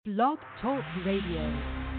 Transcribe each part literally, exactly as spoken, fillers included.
Blog Talk Radio.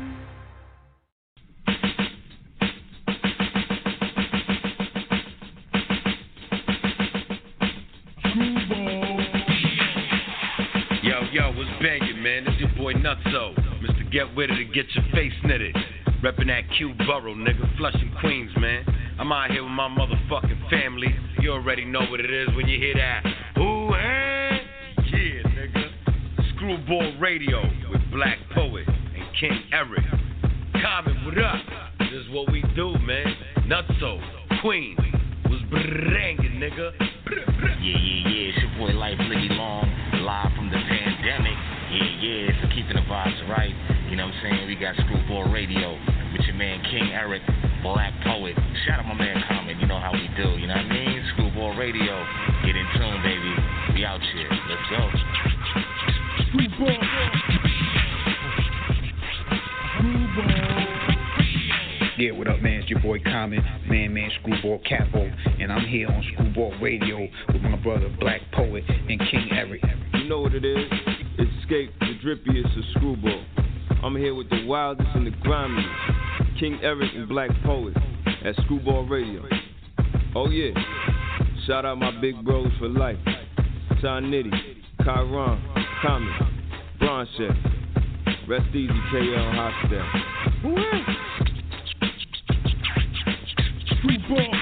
Yo, yo, what's banging, man? It's your boy Nutso. Mister Get With It to get your face knitted. Reppin' that Q Borough, nigga. Flushing Queens, man. I'm out here with my motherfucking family. You already know what it is when you hear that. Ooh, hey, yeah, nigga. Screwball Radio with Black Poet and King Eric. Comment, what up? This is what we do, man. Nutso, Queens, was brangin', nigga. Yeah, yeah, yeah, it's your boy Life Liggy Long, live from the pandemic. Yeah, yeah, so keeping the vibes right. You know what I'm saying? We got Screwball Radio with your man King Eric, Black Poet. Shout out my man Common, you know how we do, you know what I mean? Screwball Radio, get in tune, baby. We out here, let's go. Screwball. Screwball. Yeah, what up, man? It's your boy Common, man, man, Screwball Capo, and I'm here on Screwball Radio with my brother Black Poet and King Eric. You know what it is? It's Escape, the drippiest of Screwball. I'm here with the wildest and the grimiest, King Eric and Black Poet at Screwball Radio. Oh yeah, shout out my big bros for life, Ty Nitty, Kyron, Common, Bronchef, rest easy K L Hostel. Woo-wee. Screwball.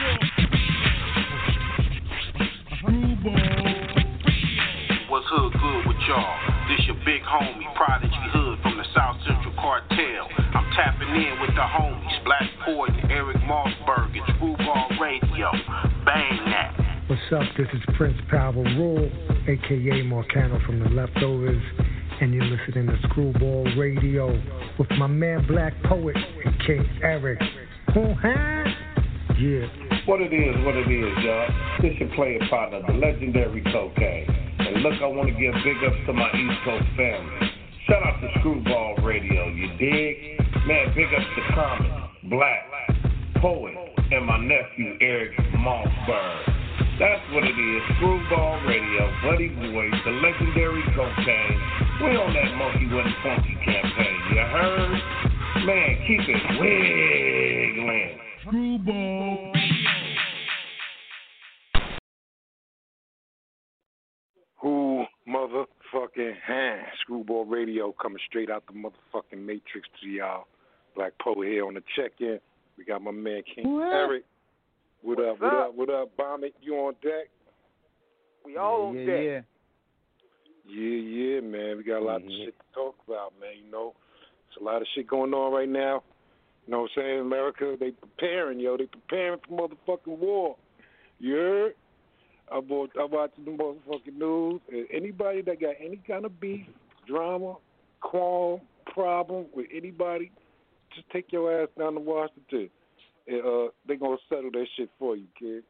Screwball. What's hood good with y'all? This your big homie, Prodigy Hood from the South Central Cartel. I'm tapping in with the homies, Black Poet and Eric Mossberg at Screwball Radio. Bang that. What's up? This is Prince Power Rule, aka Marcano from the Leftovers, and you're listening to Screwball Radio with my man Black Poet and King Eric. Huh? Yeah. What it is, what it is, y'all. This your player partner, the legendary Cocaine. And look, I want to give big ups to my East Coast family. Shout out to Screwball Radio, you dig? Man, big ups to Common, Black, Poet, and my nephew Eric Mossberg. That's what it is, Screwball Radio, Buddy Boy, the legendary Cocaine. We on that Monkey Wasn't Funky campaign, you heard? Man, keep it wiggling. Screwball. Who motherfucking hand? Screwball Radio coming straight out the motherfucking Matrix to y'all. Black Poet here on the check-in. We got my man King What? Eric. What What's up, what up? up, what up, Bomb-It? You on deck? We all on yeah, deck. yeah. Yeah, yeah, man. We got a lot of Yeah. shit to talk about, man. You know, there's a lot of shit going on right now. You know what I'm saying? America, they preparing, yo. They preparing for motherfucking war. You heard? I'm, wa- I'm watching the motherfucking news. And anybody that got any kind of beef, drama, quarrel, problem with anybody, just take your ass down to Washington. And uh, they going to settle that shit for you, kid.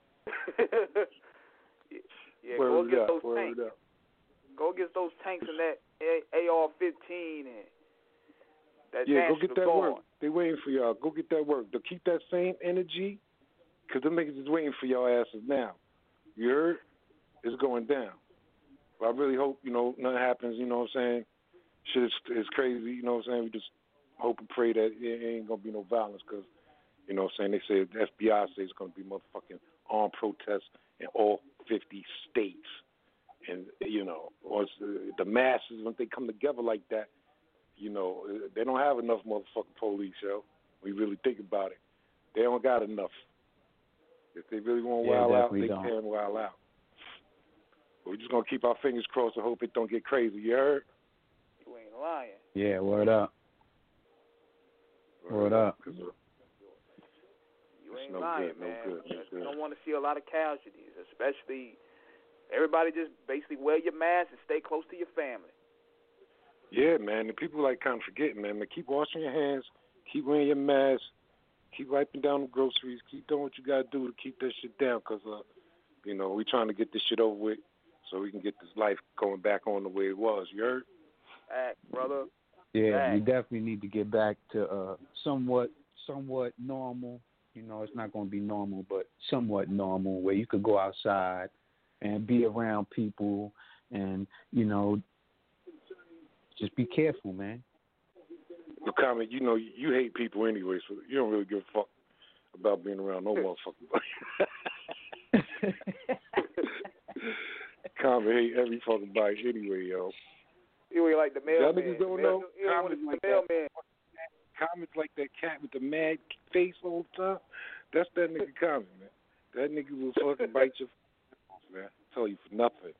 yeah, Word go against up, those word tanks. up. Go against those tanks and that A R fifteen and that Yeah, go National get that Guard. work. They waiting for y'all. Go get that work. To keep that same energy, because them niggas is waiting for y'all asses now. You heard? It's going down. But I really hope, you know, nothing happens, you know what I'm saying? Shit is, is crazy, you know what I'm saying? We just hope and pray that it ain't going to be no violence because, you know what I'm saying, they say the F B I says it's going to be motherfucking armed protests in all fifty states. And, you know, once the, the masses, when they come together like that, you know, they don't have enough motherfucking police, yo. When you really think about it. They don't got enough. If they really want to Yeah, wild out, definitely they don't. can wild out. But we're just going to keep our fingers crossed and hope it don't get crazy. You heard? You ain't lying. Yeah, word up. Word up. 'Cause, uh, You It's ain't no lying, good, no man. good, no You good. don't want to see a lot of casualties, especially everybody just basically wear your mask and stay close to your family. Yeah, man. The people like kind of forgetting, man. Man, keep washing your hands. Keep wearing your mask. Keep wiping down the groceries. Keep doing what you got to do to keep that shit down because, uh, you know, we trying to get this shit over with so we can get this life going back on the way it was. You heard? Act, brother. Yeah, we Act. definitely need to get back to uh, somewhat, somewhat normal. You know, it's not going to be normal, but somewhat normal, where you could go outside and be around people and, you know, just be careful, man. The comment, you know, you hate people anyway, so you don't really give a fuck about being around no motherfucking body. Comment hate every fucking body anyway, yo. You ain't like the mailman. Y'all niggas don't know. Comments like that. Comments like that cat with the mad face all the time. That's that nigga comment, man. That nigga will fucking bite your face, man. I tell you for nothing.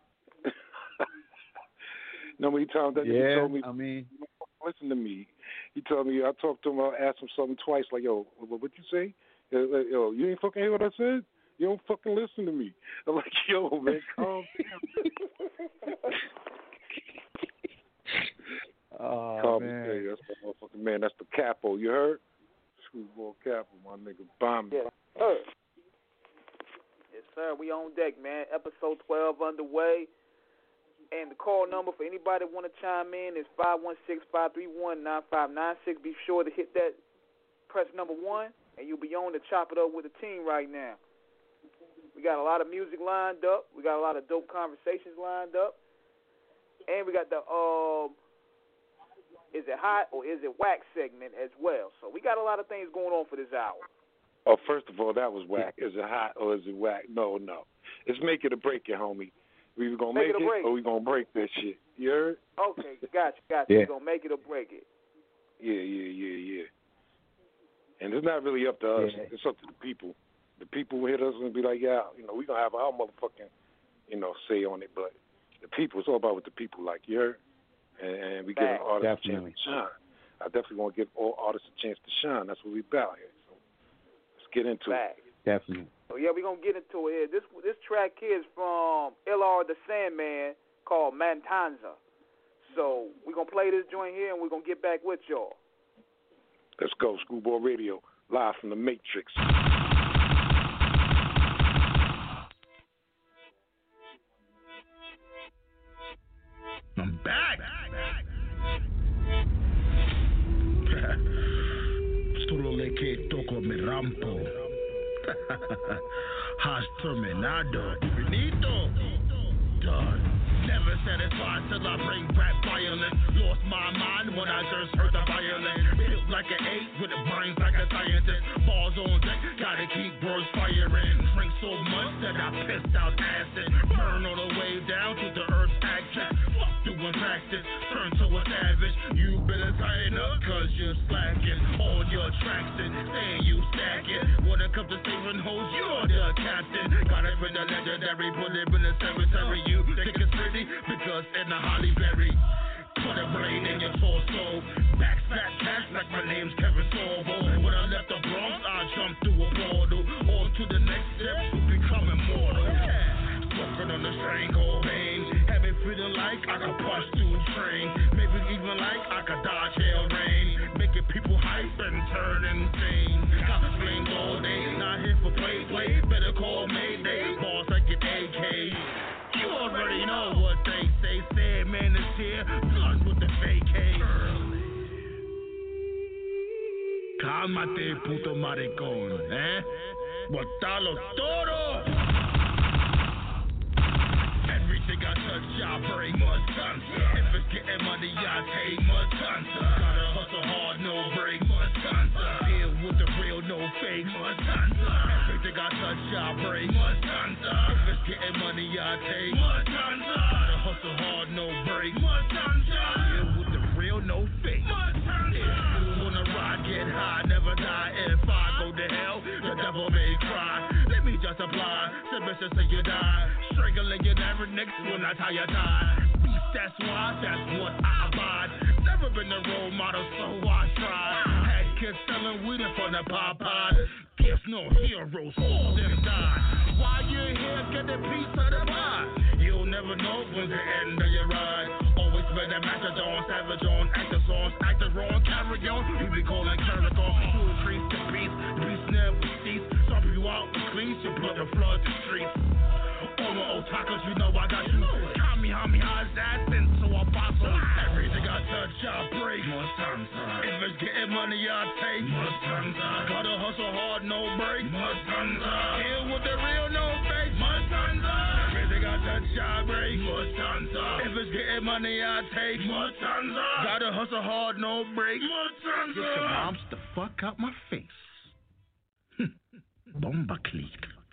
You know how many times that yeah, nigga told me, I mean, listen to me. He told me, I talked to him, I asked him something twice, like, yo, what you say? Yo, you ain't fucking hear what I said? You don't fucking listen to me. I'm like, yo, man, calm down. Oh, calm man. down. That's the motherfucking man. That's the capo. You heard? Screwball capo, my nigga. Bomb. Yeah, sir. Yes, sir. We on deck, man. Episode twelve underway. And the call number for anybody that want to chime in is five one six, five three one, nine five nine six. Be sure to hit that, press number one, and you'll be on to chop it up with the team right now. We got a lot of music lined up. We got a lot of dope conversations lined up. And we got the, uh, is it hot or is it whack segment as well. So we got a lot of things going on for this hour. Oh, first of all, that was whack. Is it hot or is it whack? No, no. It's make it or break it, homie. We either gonna make, make it, it or we gonna break that shit. You heard? Okay, gotcha, gotcha. Yeah. We're gonna make it or break it. Yeah, yeah, yeah, yeah. And it's not really up to us. Yeah. It's up to the people. The people who hit us and be like, yeah, you know, we gonna have our motherfucking, you know, say on it. But the people, it's all about what the people like. You heard? And, and we give an artist definitely. a chance to shine. I definitely want to give all artists a chance to shine. That's what we about here. So let's get into Back. it. Definitely. So yeah, we're gonna get into it here. This this track here is from L R the Sandman called Matanza. So we're gonna play this joint here and we're gonna get back with y'all. Let's go, Screwball Radio, live from the Matrix. I'm back. Solo le que toco me rampo. Has terminado. Finito. Done. Never satisfied till I bring back violence. Lost my mind when I just heard the violence. Built like an eight with the brains like a scientist. Balls on deck, gotta keep words firing. Drink so much that I pissed out acid. Burn all the way down to the earth's axis. Fuck doing practice, turn to a savage. You better tighten up cause you're slacking. All your tracks and saying you stacking. When it comes to saving hoes, you're the captain. Got it in the legendary, put it in the cemetery. You think it's pretty because in the Holly Berry. Put a blade in your torso. Backstack cash like my name's Kevin Sorbo. When I left the Bronx, I jumped through a portal. On to the next step to become immortal. Smoking on the strangle vein. Have it feeling like I could punch through a train. Maybe even like I could dodge hell rain. Making people hype and turn insane. Got to sling all day. Not here for play, play. Better call Mayday. Boss like an A K. You already know what they say. Sad man is here, done with the vacay. Cálmate, puto maricón, eh? Botalo todo. Everything I touch, I bring Matanza. If it's getting money, I take Matanza. Gotta hustle hard, no break, Matanza. Deal with the real, no fake, Matanza. Everything I touch, I bring Matanza. If it's getting money, I take Matanza. Gotta hustle hard, no break, Matanza. Deal with the real, no fake, Matanza. If you wanna ride, get high, never die. If I go to hell, the devil may cry. Let me just apply, submission so you die. Strangling your never next when I tie your tie. Beast, that's why, that's what I abide. Never been a role model, so I try. Had kids selling weed in front of Popeye. Gifts, no heroes, all them die. While you're here, get a piece of the pie. You'll never know when the end of your ride. Always been a master on, savage on, actors on, actor on, carry on. We be calling character on, to increase the beast. The beast never cease. Stop you out with clean, your blood to flood the streets. All my old tacos, you know I got you. Kamehameha assassin, so I fossil. Everything I touch, I break. Matanza. If it's getting money, I take. Matanza. Gotta hustle hard, no break. Matanza. Deal with the real, no fake. Matanza. Everything I touch, I break. Mutanza. If it's getting money, I take. Mutanza. Gotta hustle hard, no break. Mutanza. Get your moms the fuck out my face. Bomba click.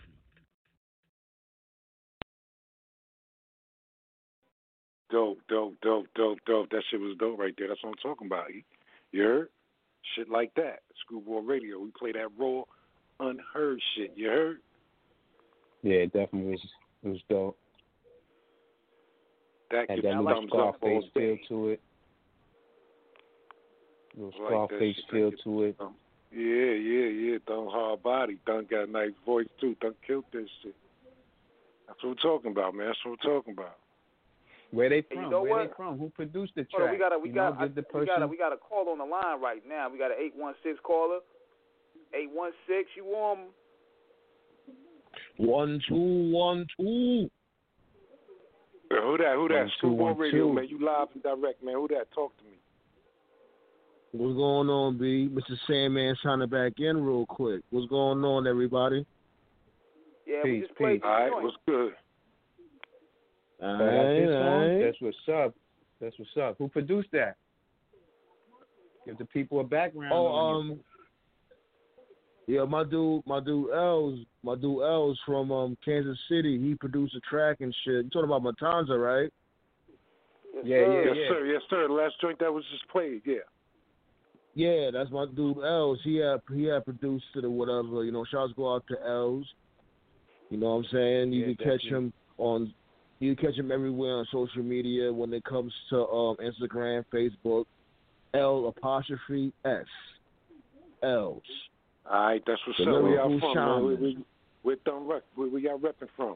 Dope, dope, dope, dope, dope. That shit was dope right there. That's what I'm talking about. You, you heard? Shit like that. Screwball Radio. We play that raw, unheard shit. You heard? Yeah, it definitely was. It was dope. That had could that be little thumbs up Scarface all feel day. to it. Little Like Scarface that shit. feel That to it. Um, yeah, yeah, yeah. Done hard body. Done got a nice voice too. Done killed this shit. That's what we're talking about, man. That's what we're talking about. Where they Hey, from? you know Where what? they from? Who produced the track? Hold on, we got a we you got know, I, did the we person... got a we got a call on the line right now. We got an eight one six caller. Eight one six. You um. One two one two. Yeah, who that? Who that? One, two, Screwball one, Radio, two. man. You live and direct, man. Who that? Talk to me. What's going on, B? Mister Sandman signing back in real quick. What's going on, everybody? Yeah, Peace, we just played peace. the All right, joint. what's good? All Oh, that's his right, song? all right. That's what's up. That's what's up. Who produced that? Give the people a background. Oh, on you. um, yeah, my dude, my dude Els, my dude Els from um Kansas City. He produced a track and shit. You talking about Matanza, right? Yes, Yeah, sir. yeah, Yes, sir. Yes, sir. The last joint that was just played, yeah. Yeah, that's my dude Els. He had he had produced it or whatever. You know, shouts go out to Els. You know what I'm saying? You Yeah, can catch definitely. him on. You can catch him everywhere on social media when it comes to um, Instagram, Facebook. L apostrophe S. Els. All right, that's what's The up. Where y'all lyrical from, man? Where, shaman. where, where, done rep, where, where y'all repping from?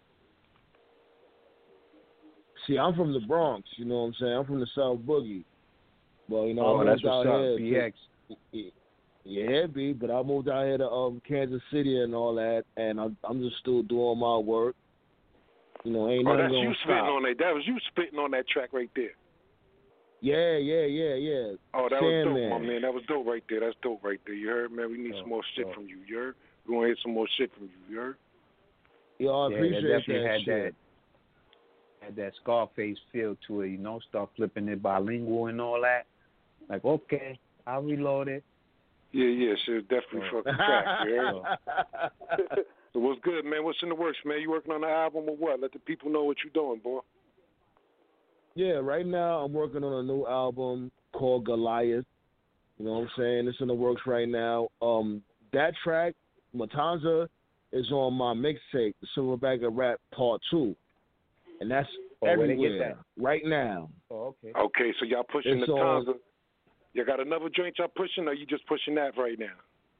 See, I'm from the Bronx. You know what I'm saying? I'm from the South Boogie. Well, you know, Oh, I that's moved out what's up. here. B X. To, yeah, B. But I moved out here to um, Kansas City and all that, and I'm, I'm just still doing my work. You know, ain't Oh, nothing that's gonna you spitting stop. on that. That was you spitting on that track right there. Yeah, yeah, yeah, yeah. Oh, that was Sandman. dope, my man. That was dope right there. That's dope right there. You heard, man? We need Oh, some more shit oh. from you. You heard? We want to hear some more shit from you. You heard? Yo, I Yeah, appreciate that definitely that had shit. that had that Scarface feel to it, you know, start flipping it bilingual and all that. Like, okay, I'll reload it. Yeah, yeah. Shit, definitely Oh. fucking track. You heard? So what's good, man? What's in the works, man? You working on the album or what? Let the people know what you're doing, boy. Yeah, right now I'm working on a new album called Goliath. You know what I'm saying? It's in the works right now. Um, that track, Matanza, is on my mixtape, Silverback of Rap Part Two, and that's Oh, where they get everywhere right now. Oh, okay. Okay, so y'all pushing It's the on- Tanza. You got another joint y'all pushing, or you just pushing that right now?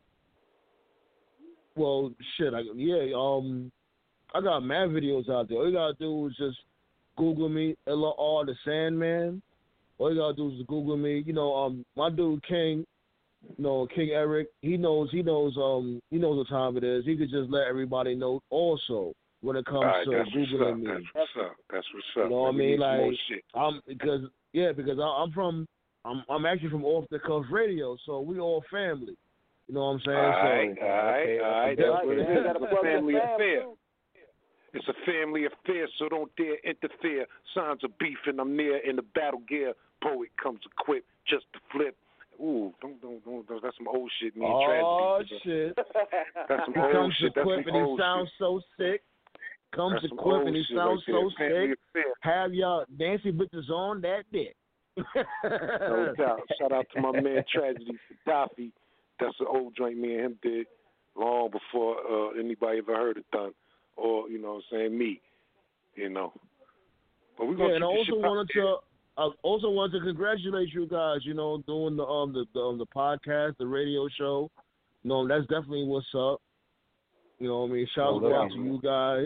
Well, shit, I, yeah. Um, I got mad videos out there. All you gotta do is just Google me, L R the Sandman. All you gotta do is Google me. You know, um, my dude King, you know, King Eric. He knows. He knows. Um, he knows what time it is. He could just let everybody know. Also, when it comes All right, to that's what's Googling up. me, That's what's up. That's what's up. you know what I man. We mean? need some more Like, shit. I'm because yeah, because I, I'm from. I'm I'm actually from Off the Cuff Radio, so we all family. You know what I'm saying? All right, so, all right, okay, all right. okay. That's what it Yeah, is. gotta It's a plug your family fam, affair. too. It's a family affair, so don't dare interfere. Signs of beef, and I'm near in the battle gear. Poet comes equipped just to flip. Ooh, don't, don't, don't, don't that's some old shit. Me and oh Tragedy. shit! That's some He old comes shit. That's equipped some and he old sounds shit. so sick. Comes That's some equipped old and he shit sounds right there. so Family sick. affair. Have y'all dancing bitches on that dick. No doubt. Shout out to my man Tragedy Gaddafi. That's an old joint me and him did long before uh, anybody ever heard it done. Or, you know what I'm saying, me. You know. But we're Yeah, gonna and I keep this also shit wanted to. I also wanted to congratulate you guys. You know, doing the um the the, um, the podcast, the radio show. You know, that's definitely what's up. You know what I mean? Shout No out doubt. to you guys.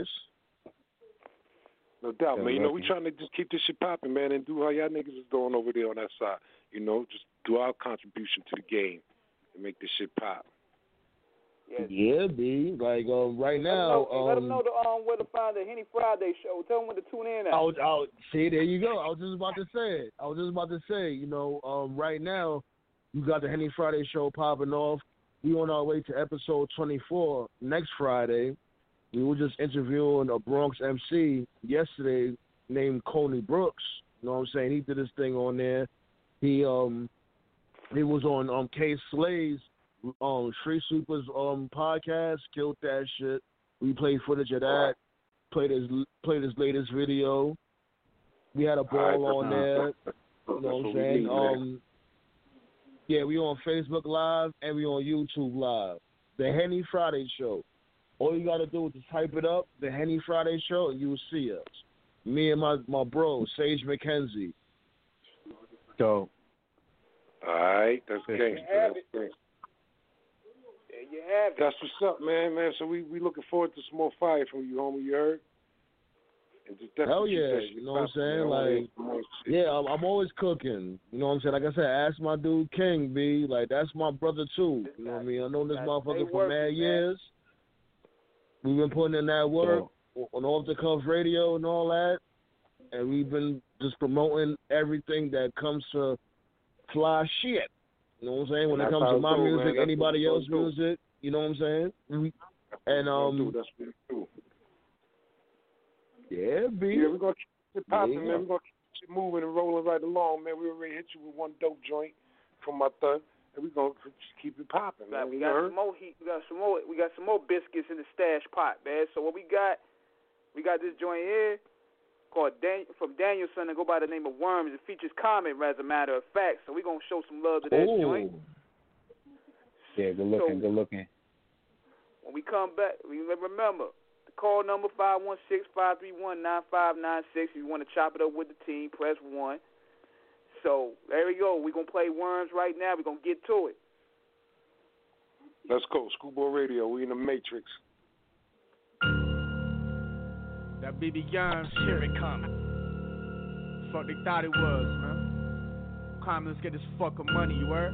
No doubt, Yeah, man. You know, we lucky. trying to just keep this shit popping, man, and do how y'all niggas is doing over there on that side. You know, just do our contribution to the game and make this shit pop. Yes. Yeah, B. Like um, right Let them now, know, hey, let them um, know the, um, where to find the Henny Friday show. Tell them where to tune in at. I was, I was, see, there you go. I was just about to say it. I was just about to say, you know, um, right now, you got the Henny Friday show popping off. We on our way to episode twenty-four next Friday. we were just interviewing a Bronx M C yesterday named Coney Brooks. You know what I'm saying? He did his thing on there. He um he was on um K Slay's um Street Supers um podcast, killed that shit. We played footage of that, played his played his latest video. We had a ball on there. You know what I'm saying? Um yeah, we on Facebook Live and we on YouTube Live. The Henny Friday Show. All you gotta do is just type it up, the Henny Friday Show, and you'll see us. Me and my, my bro, Sage McKenzie. Dope. All right, that's gangster. That's gangster. There you have it. That's what's up, man, man. So we we looking forward to some more fire from you, homie. You heard? And just Hell yeah, you know what I'm saying? Like, yeah, I'm, I'm always cooking. You know what I'm saying? Like I said, ask my dude King, B. Like, that's my brother, too. You know what I mean? I know this motherfucker for mad years. We've been putting in that work on Off the Cuff Radio and all that. And we've been just promoting everything that comes to fly shit. You know what I'm saying? When it comes to my music, anybody else's music, you know what I'm saying? And, um... that's what we do. Yeah, B. Yeah, we're going to keep it popping, yeah. man. We're going to keep it moving and rolling right along, man. We already hit you with one dope joint from my thug, and we're going to just keep it popping, man. We got some more heat. We got some more. We got some more biscuits in the stash pot, man. So what we got? We got this joint here called Dan- from Danielson and go by the name of Worms. It features Common, as a matter of fact. So we're going to show some love to that Ooh. joint. Yeah, good looking, So- good looking. When we come back, we remember. Call number five one six, five three one, nine five nine six. If you want to chop it up with the team, press one. So, there we go. We're going to play Worms right now. We're going to get to it. Let's go. Schoolboy Radio. We in the Matrix. That B B Young shit. Here it come. Fuck they thought it was, man. Come, let's get this fucking money, you heard?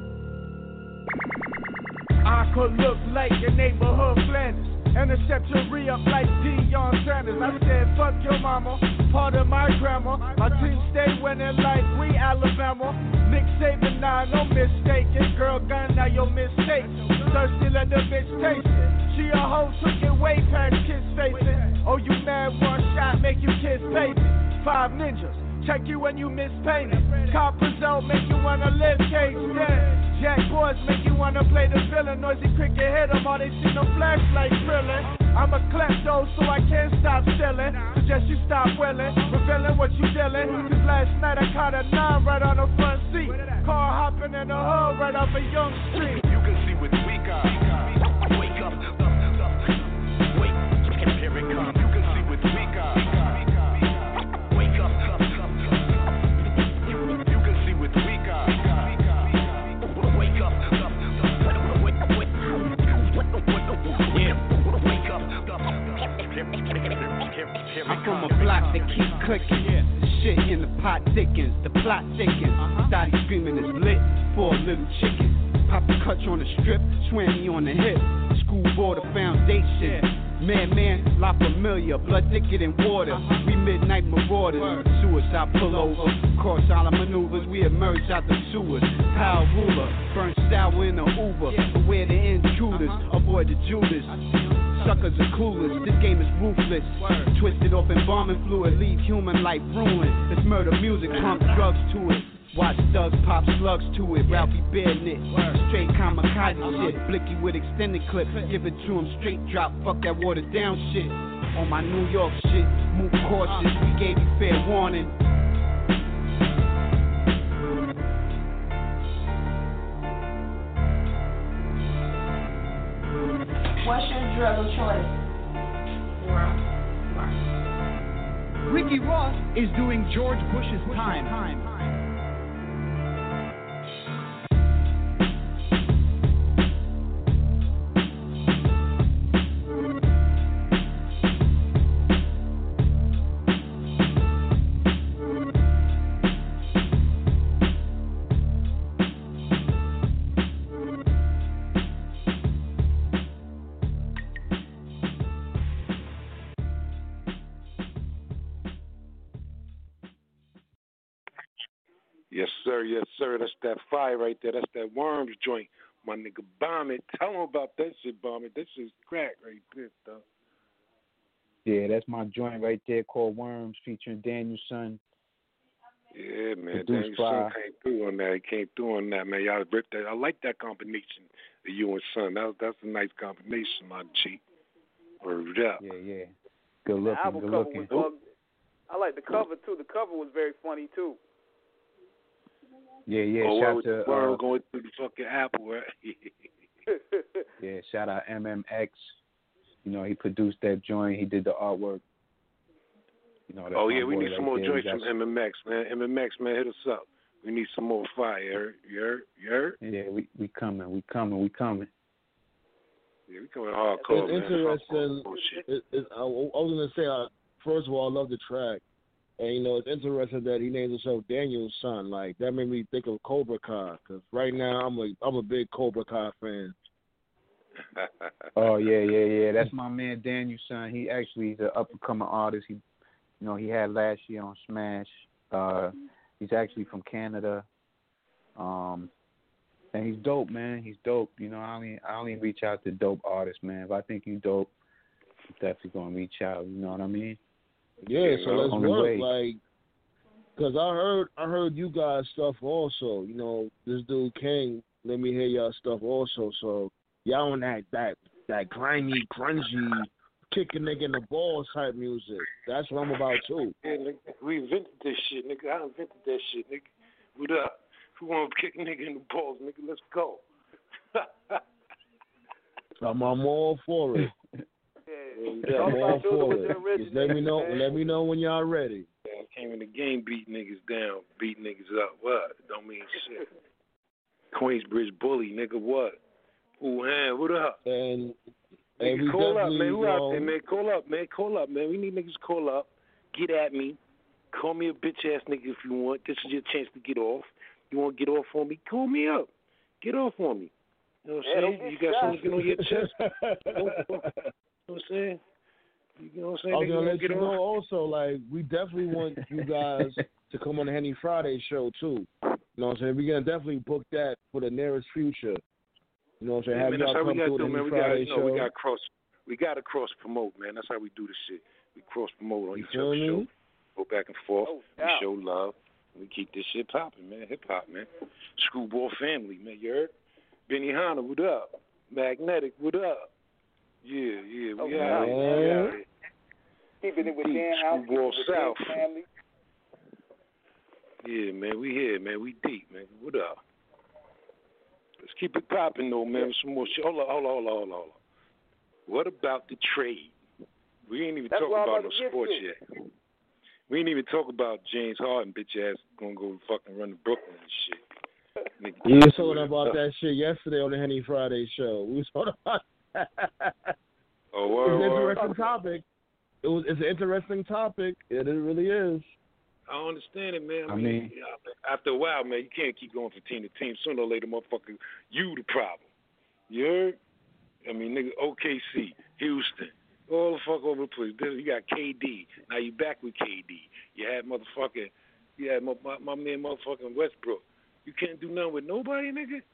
I could look like your neighborhood Flanders. Intercept your re-up like Deion Sanders. I said, fuck your mama, part of my grandma. My team stay winning like we Alabama. Nick Saban, nah, no mistaken. Girl gun, now your mistake. Thirsty, let the bitch taste it. She a hoe, took it way past kiss facing. Oh, you mad, one shot, make you kiss baby. Five ninjas, check you when you miss payment. Cop Brazil, make you wanna live cage dead. Jack boys make you wanna play the villain. Noisy cricket hit them, all they see no flashlight drilling. I'm a klepto, so I can't stop stealing. Suggest you stop willing, revealing what you dealing. Cause last night I caught a nine right on the front seat. Car hopping in the hood right off a Young Street. You can see with weak eyes. Wake up, up, up. Wake, here it comes. You can see with weak eyes. Wake up, up, up. You can see with weak eyes. Wake up, up, I'm from a block that keep clicking. The shit in the pot thickens, the plot thickens. Dottie screaming is lit for a little chicken. Pop the clutch on the strip, swam me on the hip. Schoolboy the foundation. Man, man, La Familia, blood thicker than water. We midnight marauders, suicide pullover. Cross all the maneuvers, we emerge out the sewers. Power ruler, burn sour in the Uber. Beware the intruders, avoid the Judas. Suckers are clueless, this game is ruthless. Twisted off embalming fluid, leave human life ruined. It's murder music, pump drugs to it. Watch thugs pop slugs to it, Ralphie bare knit. Straight kamikaze shit, blicky with extended clip. Give it to him straight drop, fuck that watered down shit. On my New York shit, move cautious, we gave you fair warning. What's your drug of choice? Ricky Ross is doing George Bush's time. time. Yes, sir. Yes, sir. That's that fire right there. That's that Worms joint. My nigga, bomb it. Tell him about that shit, bomb it. That shit's crack right there, though. Yeah, that's my joint right there called Worms, featuring Daniel Son. Yeah, man. Produced Daniel by- Son came through on that. He came through on that, man. Y'all ripped that. I like that combination of you and Son. That, that's a nice combination, my G. Word up. Yeah, yeah. Good The looking, album good cover looking. was. Uh, I like the cover too. The cover was very funny too. Yeah, yeah. oh, shout with to the world uh, going through the fucking Apple, right? yeah, shout out M M X. You know, he produced that joint. He did the artwork. You know, that's oh my yeah, we boy need right some more there. joints We got from M M X, man. M M X, man, hit us up. We need some more fire. You heard? You heard? You heard? Yeah, we we coming, we coming, we coming. Yeah, we coming hardcore, It's man. interesting. Hardcore shit. It, it, I, I was gonna say, uh, first of all, I love the track, and you know, it's interesting that he named himself Daniel's Son. Like that made me think of Cobra Kai, because right now I'm a I'm a big Cobra Kai fan. Oh yeah, yeah, yeah. That's my man Daniel Son. He actually is an up and coming artist. He, you know, he had last year on Smash. Uh, he's actually from Canada. Um, and he's dope, man. He's dope. You know, I only I only reach out to dope artists, man. If I think you dope, I'm definitely gonna reach out. You know what I mean? Yeah, so let's On the work way. like, cause I heard I heard you guys stuff also. You know, this dude King let me hear y'all stuff also. So y'all on that that that grimy, grungy, kick a nigga in the balls type music. That's what I'm about too. Yeah, nigga, we invented this shit, nigga. I invented that shit, nigga. What up? If we want to kick a nigga in the balls, nigga, let's go. I'm, I'm all for it. Yeah, I'm all for it. original, Just let me know. man. Let me know when y'all ready. Yeah, I came in the game, beat niggas down, beat niggas up. What? Don't mean shit. Queensbridge bully, nigga. What? Ooh, man, what up? And and Nigga, we call up, definitely, man. Who you out know, there, man? Call up, man. Call up, man. We need niggas to call up. Get at me. Call me a bitch ass nigga if you want. This is your chance to get off. You want to get off on me? Call me up. Get off on me. You know what Yeah, I'm don't saying? be You got shy. something on your chest? You know what I'm saying? You know what I'm saying? I was Nigga, gonna wanna let get you know off? also, like, we definitely want you guys to come on the Henny Friday show too. You know what I'm saying? We're gonna definitely book that for the nearest future. You know what I'm saying? Yeah, Have man, that's y'all how we come got through to the do, man. Henny We got, Friday you know, show. we got cross. We got to cross promote, man. That's how we do the shit. We cross promote on You each feel other's me? show. Go back and forth. Oh, we yeah. show love. We keep this shit popping, man. Hip hop, man. Screwball family, man. You heard? Benny Hanna, what up? Magnetic, what up? Yeah, yeah, we Oh, out yeah. here. We out here. Keeping it with Deep, Dan House, keeping it Screwball with South. Dan family. Yeah, man, we here, man. We deep, man. What up? Let's keep it popping, though, man. With some more shit. Hold on, hold on, hold on, hold on. What about the trade? We ain't even That's talking what I'm about about no to get sports to. yet. We ain't even talk about James Harden, bitch ass, gonna go fucking run to Brooklyn and shit. Nigga, We was do talking it. about that shit yesterday on the Henny Friday show. We was talking about that. Oh, It's word, an word. interesting topic. It was. It's an interesting topic. It, it really is. I don't understand it, man. I, I mean, mean- yeah, after a while, man, you can't keep going from team to team. Sooner or later, motherfucker, you the problem. You heard? I mean, nigga, O K C, Houston, all the fuck over the place. Then you got K D. Now you back with K D. You had motherfucking, you had my, my, my man motherfucking Westbrook. You can't do nothing with nobody, nigga.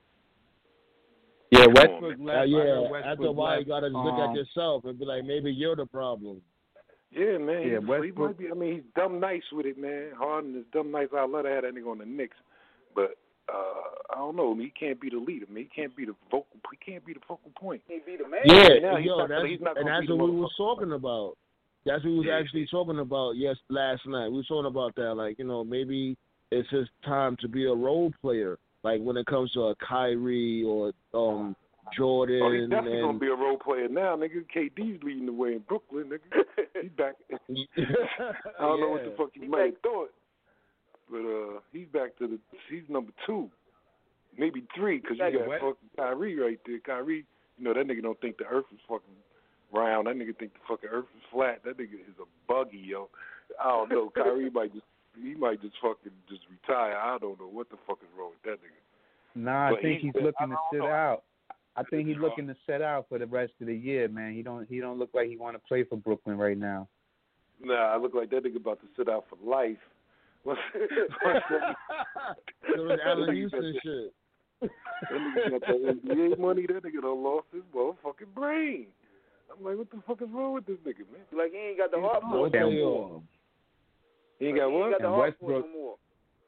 Yeah, Come on, Westbrook man. left. Uh, I yeah. heard After a Westbrook while, you left, gotta look um, at yourself and be like, maybe you're the problem. Yeah, man. Yeah, he, he Westbrook- might be. I mean, he's dumb nice with it, man. Harden is dumb nice. I'd love to have that nigga on the Knicks, but uh, I don't know. He can't be the leader. I mean, he can't be the vocal. He can't be the focal point. He be the man. Yeah, now he's yo, not that's, gonna- he's not and gonna that's be the what we was motherfucker. talking about. That's what we was Yeah. actually talking about yes last night. We was talking about that, like, you know, maybe it's his time to be a role player, like when it comes to a Kyrie or um Jordan. Oh, he's definitely and, gonna be a role player now, nigga. K D's leading the way in Brooklyn, nigga. He's back. I don't know what the Yeah. fuck you might have thought, but uh, he's back to the. He's number two, maybe three, because you Yeah, got what? fucking Kyrie right there. Kyrie, you know that nigga don't think the Earth is fucking round. That nigga think the fucking Earth is flat. That nigga is a buggy, yo. I don't know. Kyrie might just. He might just fucking just retire. I don't know what the fuck is wrong with that nigga. Nah, I But think he's- he's looking I to don't sit know. out. I think he's looking to sit out for the rest of the year, man. He don't. He don't look like he want to play for Brooklyn right now. Nah, I look like that nigga about to sit out for life. What's, what's that? It was Allen That nigga Houston got that- shit. That nigga got that N B A money. That nigga done lost his motherfucking brain. I'm like, what the fuck is wrong with this nigga, man? Like he ain't got the heart for it no no more. more. He ain't got He what? ain't got the And heart for it Westbrook. no more.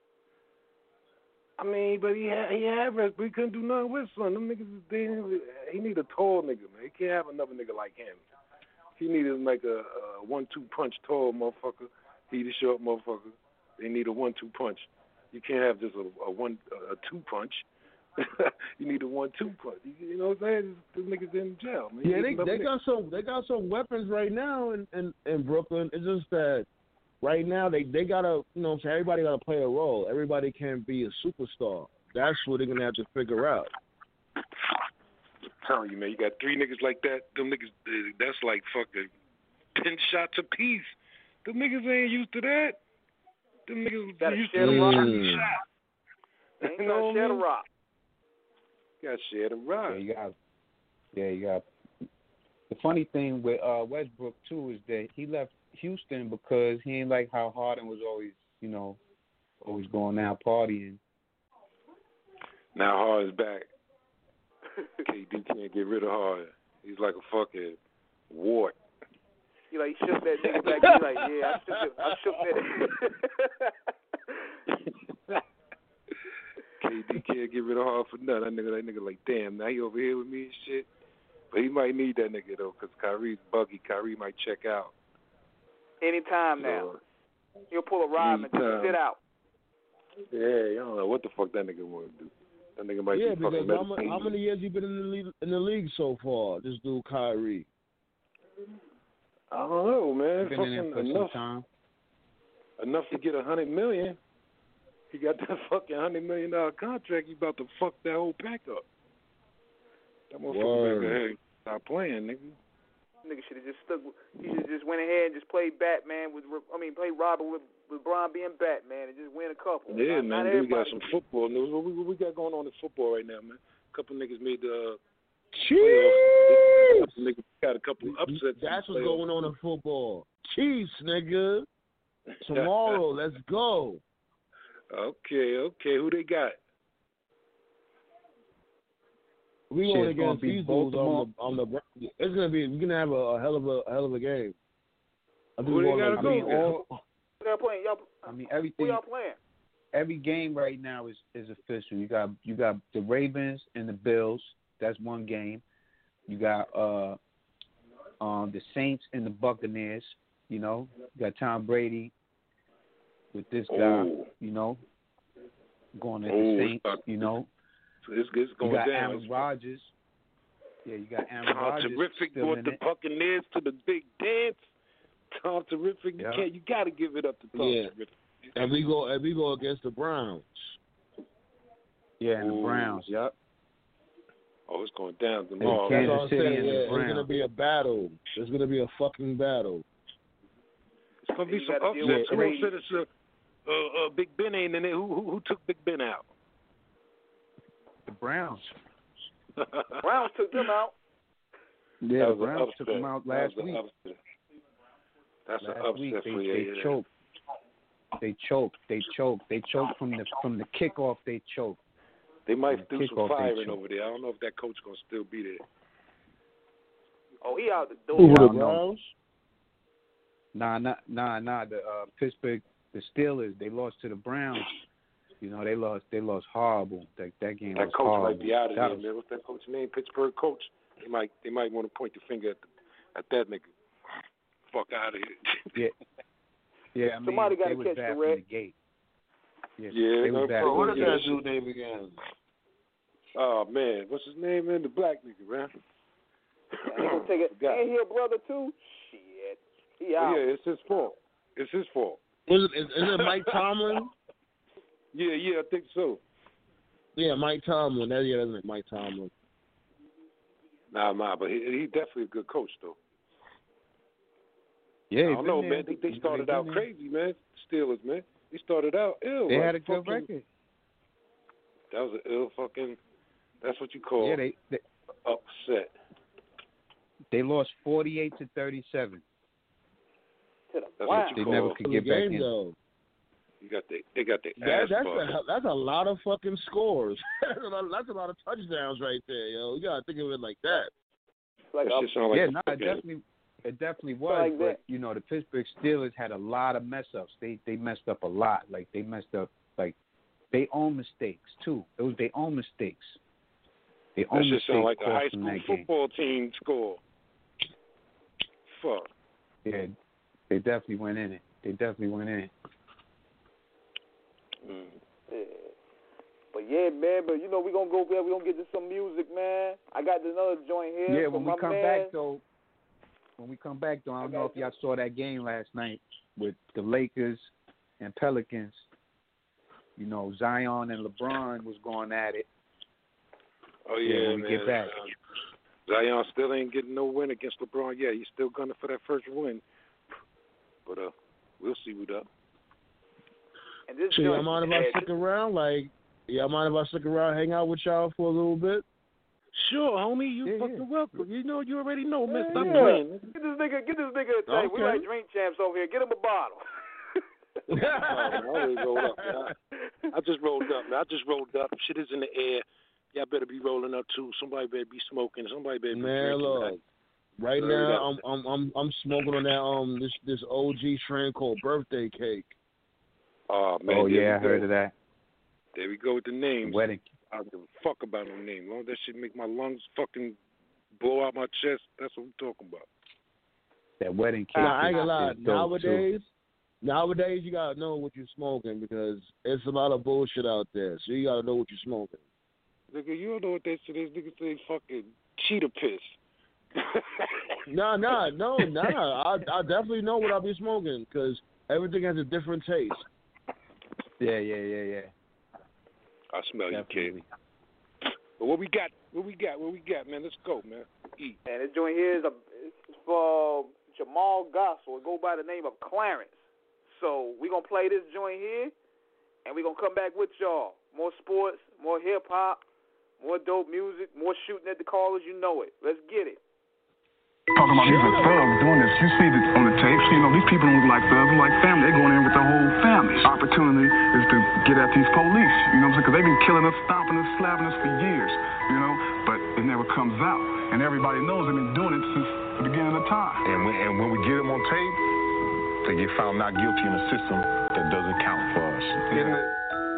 I mean, but he had he had rest, but he couldn't do nothing with son. Them niggas is they, he need a tall nigga, man. He can't have another nigga like him. He needed like a, a one-two punch tall motherfucker. He the short motherfucker. They need a one-two punch. You can't have just a, a one a two punch. You need a one-two punch. You, you know what I'm saying? These niggas in jail, man. Yeah, they they nigga. got some they got some weapons right now in, in, in Brooklyn. It's just that right now they, they gotta you know what I'm saying, everybody gotta play a role. Everybody can't be a superstar. That's what they're gonna have to figure out. I'm telling you, man, you got three niggas like that. Them niggas, that's like fucking ten shots apiece. Them niggas ain't used to that. Them niggas Gotta used share to the rock. mm. shot. They ain't You know trying what to I share the mean? rock. Got to share the rock. Yeah, you got. Yeah, you got. The funny thing with uh, Westbrook too is that he left Houston because he ain't like how Harden was always, you know, always going out partying. Now Harden's back. K D can't get rid of Harden. He's like a fucking wart. He like he shook that nigga back. He like, yeah, I shook it. I shook that. K D can't get rid of Harden for nothing. That nigga, that nigga like, damn, now he over here with me and shit. But he might need that nigga though, cause Kyrie's buggy. Kyrie might check out. Anytime now. He'll pull a Rodman to Anytime. sit out. Yeah, I don't know what the fuck that nigga want to do. That nigga might Yeah, be fucking because how, mu- meditating. how many years you been in the league, in the league so far? This dude Kyrie. I don't know, man. Been in there Fucking for some enough, time. enough to get a hundred million. He got that fucking hundred million dollar contract. He about to fuck that whole pack up. That motherfucker Word. better go ahead and stop playing, nigga. Nigga should have just stuck. He should have just went ahead and just played Batman with. I mean, played Robin with with Bron being Batman and just win a couple. Yeah, not, man. Not Dude, we got everybody. some football news. What we, what we got going on in football right now, man? A couple niggas made the uh, Chiefs. playoffs. Niggas got a couple upsets. That's in the what's playoffs. going on in football. Chiefs, nigga. Tomorrow, let's go. Okay, okay. Who they got? We Shit, going it's gonna against be these dudes Baltimore. on the on the. It's gonna be. We're gonna have a, a hell of a, a hell of a game. I think Who we're they going gotta like- I go mean, with? all, Who y'all playing? Y'all, I mean, who everything. y'all playing? Every game right now is, is official. You got you got the Ravens and the Bills. That's one game. You got uh, um, the Saints and the Buccaneers. You know, you got Tom Brady with this guy. Oh. You know, going at Oh, the Saints. it's- You know, So it's, it's going you got down. Aaron Rodgers. Yeah, you got Aaron Tom Rodgers Terrific still brought in the it. Buccaneers to the big dance. Tom Terrific, you Yeah. can't. You got to give it up to Tom Yeah. Terrific. And we go and we go against the Browns. Yeah, and the Ooh. Browns. Yep. Oh, it's going down And tomorrow. Kansas That's what I'm City saying. and Yeah, the it's gonna Browns. be a battle. It's gonna be a fucking battle. It's gonna be You some gotta deal upsets. with Who Brady. said it's uh, uh, uh, Big Ben ain't in it? Who, who who took Big Ben out? The Browns. Browns took them out. Yeah, That the was an Browns took upset. them out That last was an week. upset. That's Last an upset week they, for you. they yeah. choked. They choked. They choked. They choked from the from the kickoff. They choked. They might From do the some kickoff, they firing choked. over there. I don't know if that coach gonna still be there. Oh, he out the Who door. the I don't know. Browns? Nah, nah, nah, nah. The uh, Pittsburgh, the Steelers, they lost to the Browns. You know, they lost. They lost horrible. That that game That was coach horrible. might be out of That there, was- man. What's that coach's name? Pittsburgh coach. They might they might want to point the finger at the, at that nigga. Fuck out of here. Yeah, yeah. I mean, Somebody gotta they was catch bad the from red. the gate. Yeah, Yeah, they was no bad problem. from What the is that gate. dude's name again? Oh man, what's his name, man? The black nigga, man. He gonna take it. Forgot. Ain't he a brother too? Shit. He out. Yeah, it's his fault. It's his fault. Is it, is, is it Mike Tomlin? Yeah, yeah, I think so. Yeah, Mike Tomlin. That yeah, that's Mike Tomlin. Nah, nah, but he, he definitely a good coach though. Yeah, I he don't been know, there. man. They, they He started been out there. crazy, man. Steelers, man. They started out ill. They like had a good fucking- record. That was an ill fucking. That's what you call Yeah, they, they upset. they lost forty-eight to thirty-seven. To the That's wow. what They you call. never could The get back game in. though. You got the, they got the That, ass that's fucked. a that's a lot of fucking scores. that's, a lot, that's a lot of touchdowns right there, yo. You gotta think of it like that. Like that shit sound like yeah, a no, it definitely, it definitely was. like but that. you know, the Pittsburgh Steelers had a lot of mess ups. They they messed up a lot. Like they messed up like their own mistakes too. It was their own mistakes. Their That own shit mistakes sound like a cost high them school that game. football team score. Fuck. Yeah, they definitely went in it. They definitely went in it. Mm. Yeah. But yeah, man, but you know, we gonna go there, we gonna get to some music, man. I got another joint here. Yeah, from when we my come man. back though, when we come back though, I don't I know got if y'all saw that game last night with the Lakers and Pelicans. You know, Zion and LeBron was going at it. Oh yeah, yeah when we man. get back. Zion still ain't getting no win against LeBron. Yeah, he's still gunning for that first win. But uh, we'll see what up. And this So, joint, y'all mind if I stick around? Like, y'all mind if I stick around, hang out with y'all for a little bit? Sure, homie. You yeah, fucking yeah. welcome. You know, you already know, man. yeah. Stop Yeah. playing. Get this nigga, get this nigga a tape. We Okay. like drink champs over here. Get him a bottle. Oh, I already rolled up. Man. I, I just rolled up, man. I just rolled up. Shit is in the air. Y'all better be rolling up too. Somebody better be smoking. Somebody better be Man, drinking. look. Man. Right Word now, up. I'm I'm I'm I'm smoking on that um this this O G strain called birthday cake. Oh man. Oh there yeah, I we go. heard of that. There we go with the names. Wedding. I don't give a fuck about no name. Long as that shit make my lungs fucking blow out my chest. That's what we're talking about. That wedding cake. Nah, I ain't gonna lie. is dope, Nowadays, nowadays you gotta know what you're smoking because it's a lot of bullshit out there. So you gotta know what you're smoking. Nigga, you don't know what that shit is. Nigga say fucking cheetah piss. Nah, nah, no, nah. I I definitely know what I'll be smoking because everything has a different taste. Yeah, yeah, yeah, yeah. I smell Definitely. you, kid. But what we got? What we got? What we got, man? Let's go, man. Eat. And this joint here is a it's for Jamal Gospel. It go by the name of Clarence. So we gonna play this joint here, and we gonna come back with y'all. More sports, more hip hop, more dope music, more shooting at the callers. You know it. Let's get it. Talking about these are thugs doing this. You see this on the tapes. You know, these people don't look like thugs, look like family. They're going in with the whole family. Opportunity is to get at these police. You know what I'm saying? Because they've been killing us, stomping us, slapping us for years. You know, but it never comes out. And everybody knows they've been doing it since the beginning of time. And when, and when we get them on tape, they get found not guilty in a system that doesn't count for us. Isn't it?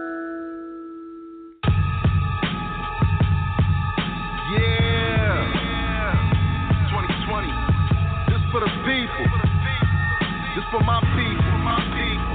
For the people, this for my people, my people.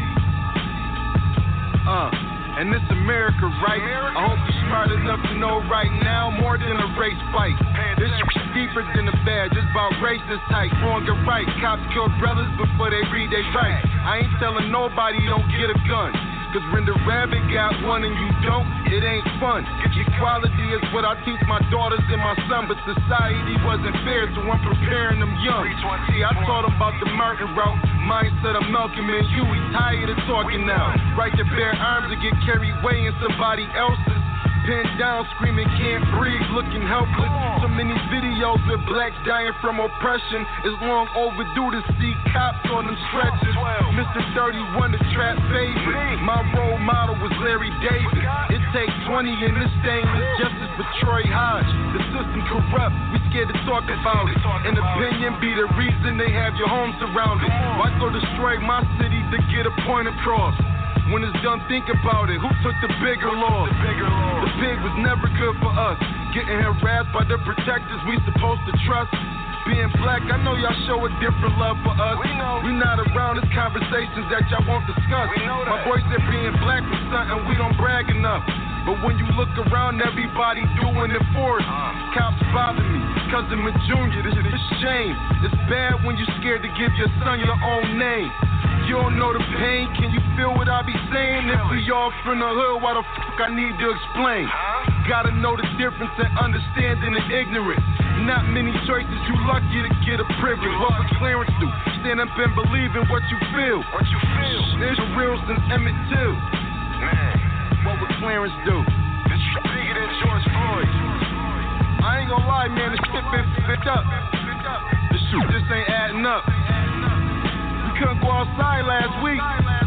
Uh, and this America, right? I hope you're smart enough to know right now more than a race fight. This deeper than a badge, it's about racist type, wrong and right. Cops kill brothers before they read their rights. I ain't telling nobody don't get a gun. Cause when the rabbit got one and you don't, it ain't fun. Equality is what I teach my daughters and my son, but society wasn't fair, so I'm preparing them young. See, I taught them about the Martin route, mindset of Malcolm and you, we tired of talking now. Right to bear arms and get carried away in somebody else's. Pinned down, screaming, can't breathe, looking helpless. So many videos with blacks dying from oppression. It's long overdue to see cops on them stretches. Mister thirty-one, the trap favorite. My role model was Larry David. It takes twenty in this thing, it's justice for Troy Hodge. The system corrupt, we scared to talk about it. An opinion be the reason they have your home surrounded. Why go destroy my city to get a point across? When it's done, think about it. Who took the bigger loss? The bigger loss. The pig was never good for us. Getting harassed by the protectors we supposed to trust. Being black, I know y'all show a different love for us. We know. We not around these conversations that y'all won't discuss. We know that. My boy said being black was something we don't brag enough. But when you look around, everybody doing it for us. Uh. Cops bother me, cousin my junior, this is a shame. It's bad when you're scared to give your son your own name. You don't know the pain, can you feel what I be saying? If we all from the hood, why the fuck I need to explain? Gotta know the difference and understanding and ignorance. Not many choices, you lucky to get a privilege. What would Clarence do? Stand up and believe in what you feel. What you feel? It's real since Emmett Till. Man, what would Clarence do? This shit bigger than George Floyd. I ain't gonna lie, man, this shit been picked up. This shit just ain't adding up. Couldn't go outside last week.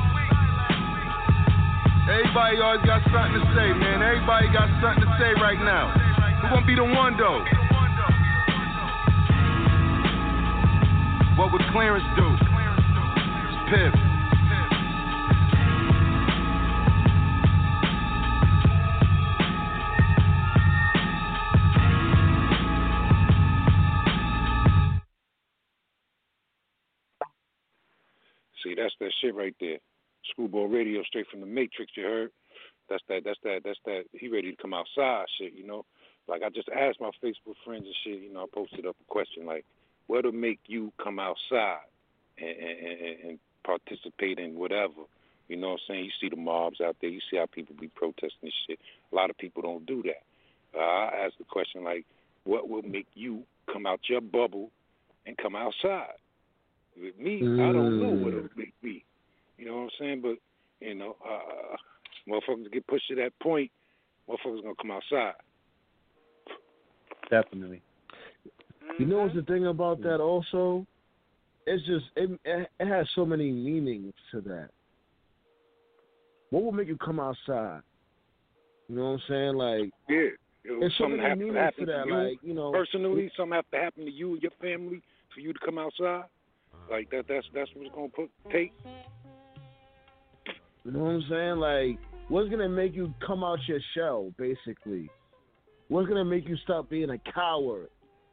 Everybody always got something to say, man. Everybody got something to say right now. Who gonna be the one though? What would Clarence do? Pip. See, that's that shit right there. Screwball Radio, straight from the Matrix. You heard? That's that. That's that. That's that. He ready to come outside. Shit, you know. Like I just asked my Facebook friends and shit. You know, I posted up a question like, "What'll make you come outside and, and, and participate in whatever?" You know what I'm saying? You see the mobs out there. You see how people be protesting and shit. A lot of people don't do that. Uh, I asked the question like, "What will make you come out your bubble and come outside?" With me, mm. I don't know what it'll make me. You know what I'm saying? But, you know, uh, motherfuckers get pushed to that point, motherfuckers going to come outside. Definitely. You know what's the thing about that also? It's just, it, it has so many meanings to that. What will make you come outside? You know what I'm saying? Like, yeah. There's so many meanings to that. To you, like, you know. Personally, something have to happen to you and your family for you to come outside. Like that, that's that's what's gonna put take. You know what I'm saying? Like, what's gonna make you come out your shell? Basically, what's gonna make you stop being a coward?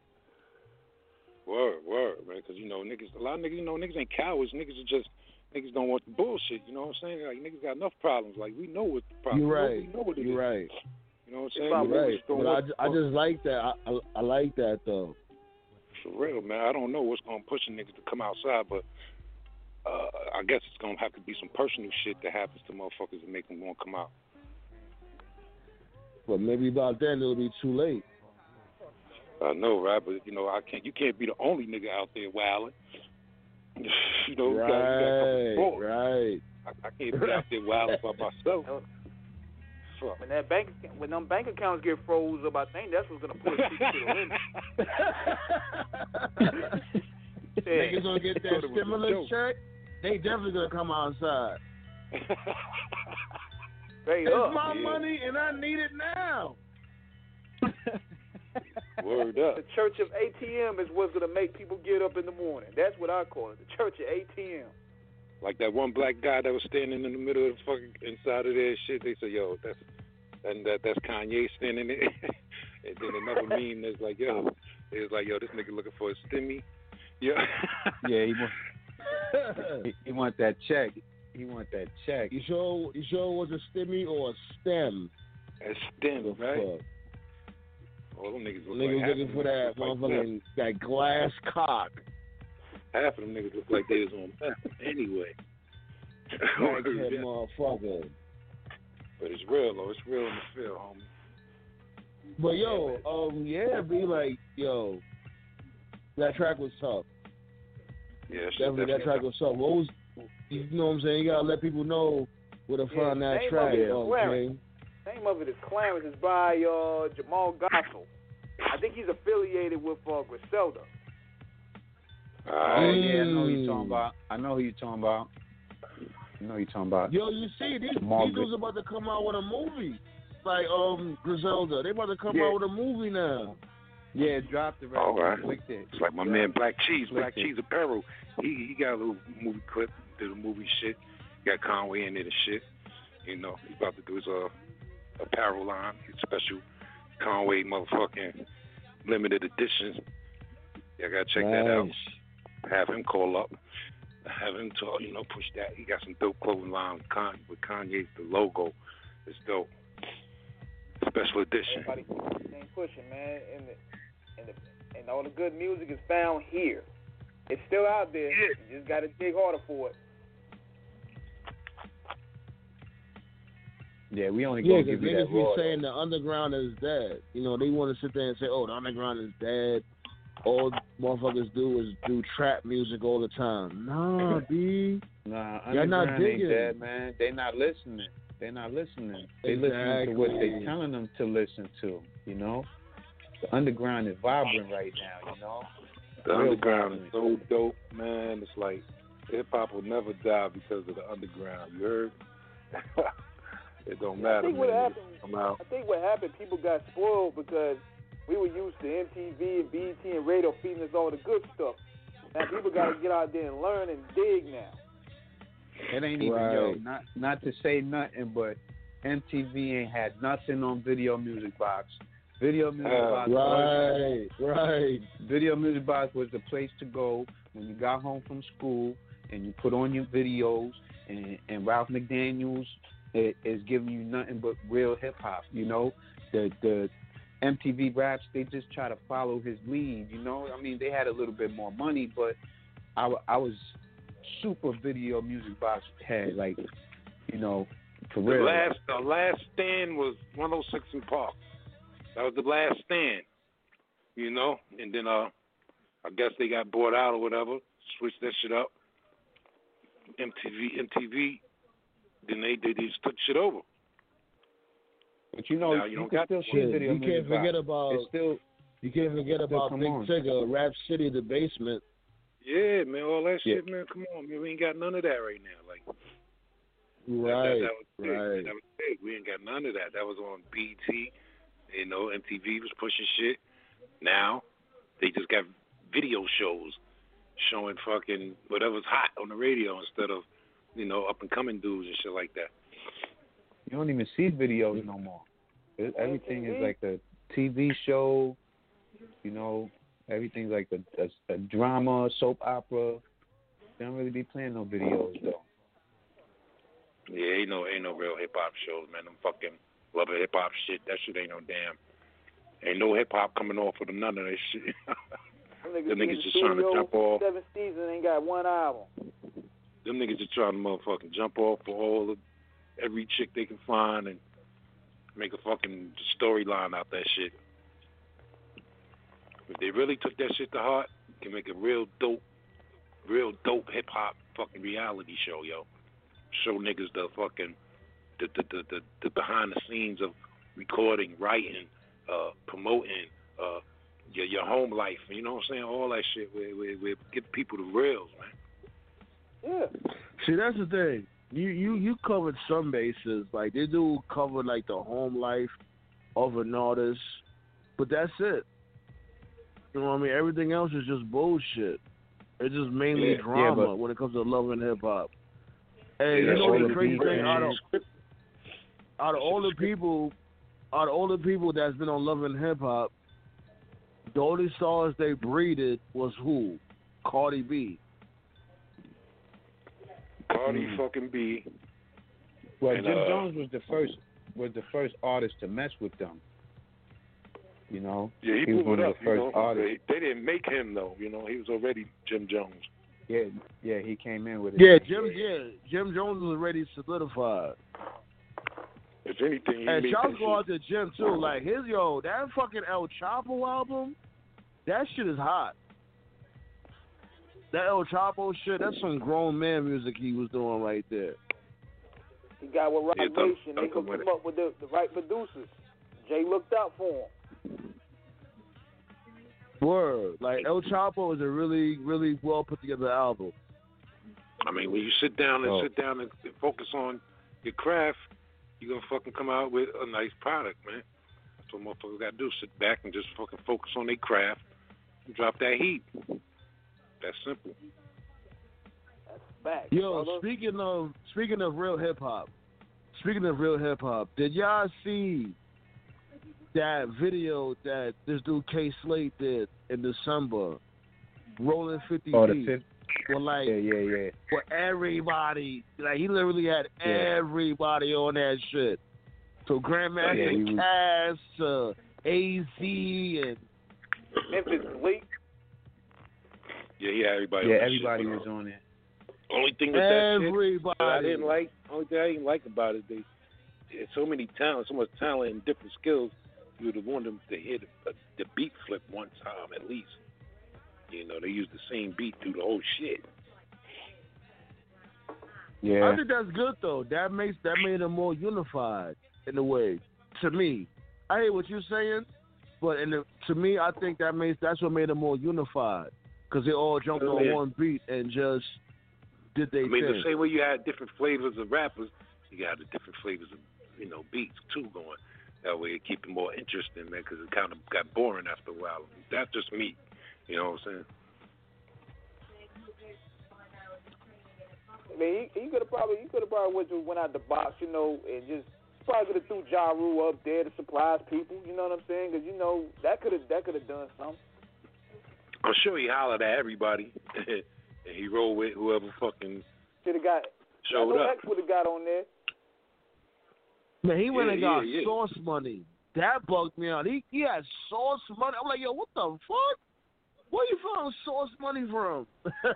Word, word, man. Because you know, niggas, a lot of niggas, you know, niggas ain't cowards. Niggas are just niggas don't want the bullshit. You know what I'm saying? Like niggas got enough problems. Like we know what the problem. You're right. We know what it You're is. right. You know what I'm saying? You're right. But I, I just like that. I, I I like that though. For real, man. I don't know what's gonna push a nigga to come outside, but uh, I guess it's gonna have to be some personal shit that happens to motherfuckers to make them want to come out. But maybe about then it'll be too late. I know, right? But you know, I can't. You can't be the only nigga out there wilding. You know, right, you gotta, you gotta right. I, I can't be out there wilding by myself. Fuck. When that bank, when them bank accounts get froze up, I think that's what's gonna push people to the limit. Niggas gonna get that stimulus check. They definitely gonna come outside. Straight it's up. my yeah. money and I need it now. Word up. The church of A T M is what's gonna make people get up in the morning. That's what I call it. The church of A T M. Like that one black guy that was standing in the middle of the fucking inside of their shit. They say, "Yo, that's and that that's Kanye standing there." And then another meme that's like, "Yo," it's like, "Yo, this nigga looking for a stimmy." Yeah. Yeah, he want he, he want that check. He want that check. You sure? You sure it was a stimmy or a stem? A stem, right? Fuck? All them niggas look niggas like looking for that motherfucking that glass cock. Half of them niggas look like they was on meth anyway. Crackhead motherfucker. But it's real though. It's real in the field, homie. But yo, um, yeah, be like, yo, that track was tough. Yeah, definitely, definitely that track was tough. What was, you know what I'm saying? You gotta let people know where to find yeah, that track. Okay. Name of it is Clarence. It's by uh, Jamal Gossel. I think he's affiliated with uh, Griselda. Oh yeah, I know who you talking about. I know who you talking about. I know who you talking about. Yo, you see, these these dudes about to come out with a movie. Like um Griselda, they about to come yeah. out with a movie now. Yeah, it dropped it right. All right. It. It's like my yeah. man Black Cheese, Flicked Black it. Cheese Apparel. He he got a little movie clip, did a movie shit. Got Conway in it and shit. You know, he's about to do his uh apparel line, his special Conway motherfucking limited edition. Y'all gotta check nice. that out. Have him call up. Have him talk, you know, push that. He got some dope clothing line with Kanye, with Kanye's the logo. It's dope. Special edition. Everybody keep pushing, man, and the, and the, and all the good music is found here. It's still out there. Yeah. You just gotta dig harder for it. Yeah, we only yeah, gonna give you niggas that be raw, saying the underground is dead. You know, they want to sit there and say, "Oh, the underground is dead." All motherfuckers do is do trap music all the time. Nah, B. Nah, Y'all not underground ain't digging. dead, man. They not listening. They not listening. They Exactly. listening to what they telling them to listen to. You know, the underground is vibrant right now. You know, The Real underground vibrant. is so dope, man. It's like hip hop will never die because of the underground. You heard? It don't I matter, think what man. happened. Come out. I think what happened. People got spoiled because we were used to M T V and B E T and radio feeding us all the good stuff. Now people got to get out there and learn and dig now. It ain't even Right. yo. Not not to say nothing, but M T V ain't had nothing on Video Music Box. Video Music Uh, Box. right, was, right. Video Music Box was the place to go when you got home from school and you put on your videos. And, and Ralph McDaniels is, is giving you nothing but real hip hop. You know, the the M T V Raps, they just try to follow his lead. You know, I mean, they had a little bit more money, but I, I was super Video Music Box head, like, you know, for The real. last, the last stand was one oh six in Park. That was the last stand, you know. And then, uh, I guess they got bought out or whatever, switched that shit up. M T V, M T V. Then they they just took shit over. But you know, Now, you you, don't can got still to- see Shit, Video you Music can't forget Box. about It's still you can't forget still about come Big on. Tigger, Rap City, The Basement. Yeah, man, all that Yeah. shit, man. Come on, man. We ain't got none of that right now. Like, Right, that, that, that was big. right. That was big. We ain't got none of that. That was on B E T. You know, M T V was pushing shit. Now they just got video shows showing fucking whatever's hot on the radio instead of, you know, up and coming dudes and shit like that. You don't even see videos no more. It, everything is like a T V show. You know, everything's like a, a, a drama, soap opera. They don't really be playing no videos though. Yeah, ain't no ain't no real hip hop shows, man. Them fucking love hip hop shit. That shit ain't no damn. Ain't no hip hop coming off of none of that shit. Them niggas, Them be in niggas the just trying to studio jump off. Seven seasons ain't got one album. Them niggas just trying to motherfucking jump off for all of every chick they can find and make a fucking storyline out that shit. If they really took that shit to heart, can make a real dope, real dope hip hop fucking reality show, yo. Show niggas the fucking the the the, the, the behind the scenes of recording, writing, uh, promoting, uh, your your home life. You know what I'm saying? All that shit. We we we give people the reals, man. Yeah. See, that's the thing. You you you covered some bases. Like they do cover like the home life of an artist, but that's it. You know what I mean? Everything else is just bullshit. It's just mainly Yeah, drama yeah, but- when it comes to love and hip hop. Hey, Yeah, you know all the the crazy beats, thing? Out of, man. out of all the people, out of all the people that's been on Love and Hip Hop, the only stars they breeded was who? Cardi B. Cardi Mm. fucking B. Well, And, Jim uh, Jones was the first was the first artist to mess with them. You know, Yeah, he, he was blew one it of up. the You first know, artists. they, they didn't make him though. You know, he was already Jim Jones. Yeah, yeah, he came in with it. Yeah, Jim. Yeah, Jim Jones was already solidified. If anything, he And made shouts that go out shit. to Jim too. Like his yo, that fucking El Chapo album, that shit is hot. That El Chapo shit, that's some grown man music he was doing right there. He got with Rock Yeah, Thug- Nation. They Thug hooked with him it. up with the, the right producers. Jay looked out for him. Word, like El Chapo is a really, really well put together album. I mean, when you sit down and Oh. sit down and focus on your craft, you're gonna fucking come out with a nice product, man. That's what motherfuckers gotta do. Sit back and just fucking focus on their craft and drop that heat. That's simple. Back, Yo, brother. speaking of speaking of real hip hop, speaking of real hip hop, did y'all see that video that this dude K Slate did in December, rolling fifty Oh, the deep, fifth. with like Yeah, yeah, yeah. for everybody, like he literally had Yeah. everybody on that shit. So Grandmaster Yeah, he was- Cass, uh, A Z, and Memphis Bleak. Yeah, yeah, everybody. Yeah, on that everybody shit. was on it. Only thing with that shit everybody. that I didn't like, only thing I didn't like about it, they there's so many talents, so much talent and different skills. You would have wanted them to hit a, the beat flip one time at least. You know, they use the same beat through the whole shit. Yeah. I think that's good though. That makes that made them more unified in a way. To me, I hear what you're saying, but in the, to me, I think that makes that's what made them more unified because they all jumped Oh, on yeah. one beat and just did their I mean, thing. the same way you had different flavors of rappers, you got the different flavors of, you know, beats too going. That way it keep it more interesting, man, because it kind of got boring after a while. That's just me. You know what I'm saying? I mean, he, he could have probably he could have probably went, went out the box, you know, and just probably could have threw Ja Rule up there to surprise people. You know what I'm saying? Because you know that could have that could have done something. I'm sure he hollered at everybody, and he rolled with whoever fucking should have got. showed I know up. X would have got on there. Man, he went Yeah, and got yeah, yeah. Source money. That bugged me out. He he had Source money. I'm like, yo, what the fuck? Where you found Source money from?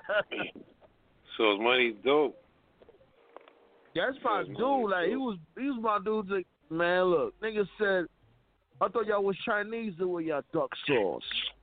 So his money's dope. That's my Yeah, dude. Like he was, he was my dude. Like, man, look, nigga said, I thought y'all was Chinese the way y'all duck sauce.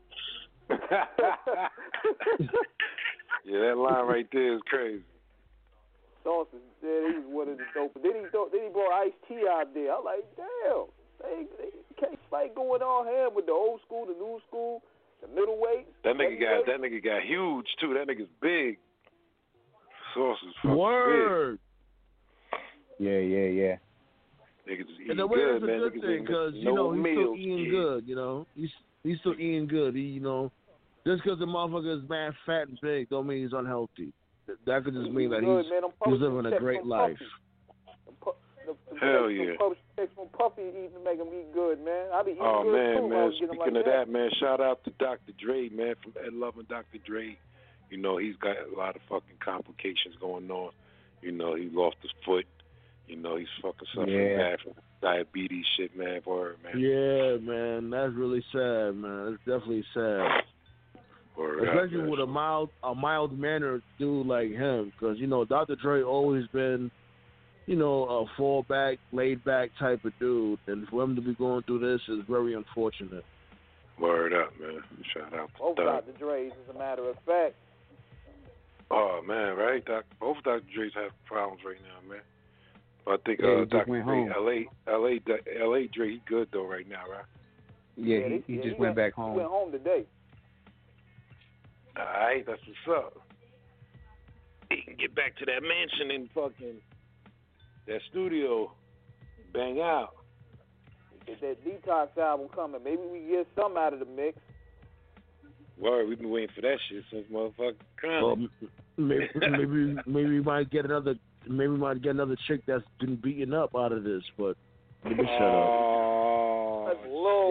Yeah, that line right there is crazy. Sauce is dead. He was one of the dope. Then he then he brought Ice-T out there. I'm like, damn, they, they can't fight going on here with the old school, the new school, the middleweight. That nigga got that nigga got huge too. That nigga's big. Sauce is fucking Word. big. Yeah, yeah, yeah. Niggas eating And the way good, it's a man. good Niggas thing eating because you no know he's still meals, eating kid. good. You know he's he's still eating good. He, you know, just because the motherfucker is mad fat and big don't mean he's unhealthy. That could just mean that Good, he's, man. I'm he's publishing living a checks great from life. Puffy. The, pu- the, the Hell checks yeah. From Puffy, checks from Puffy eating to make him eat good, man. I be eating Oh good man, too. I man. was getting Speaking like of that, man, shout out to Doctor Dre, man, from Ed Love and Doctor Dre. You know, he's got a lot of fucking complications going on. You know, he lost his foot. You know, he's fucking suffering Yeah. bad from diabetes shit, man. Word, man. Yeah, man, that's really sad, man. It's definitely sad. Word up, Especially man. with a mild, a mild mannered dude like him, because you know Doctor Dre always been, you know, a fallback, laid back type of dude, and for him to be going through this is very unfortunate. Word up, man. Shout out to both Doc. Doctor Dre's, as a matter of fact. Oh man, right? Doc, both Doctor Dre's have problems right now, man. But I think Yeah, uh, he just Doctor went Dre, home. L A, L A, L A Dre, he good though right now, right? Yeah, they- he, he yeah, just he went back home. He went home today. All right, that's what's up. He can get back to that mansion and fucking that studio, bang out. Get that Detox album coming. Maybe we get some out of the mix. Word, we've been waiting for that shit since motherfucking Crown. Well, m- maybe, maybe, maybe we might get another, maybe we might get another chick that's been beaten up out of this. But let me shut up. Oh, That's low.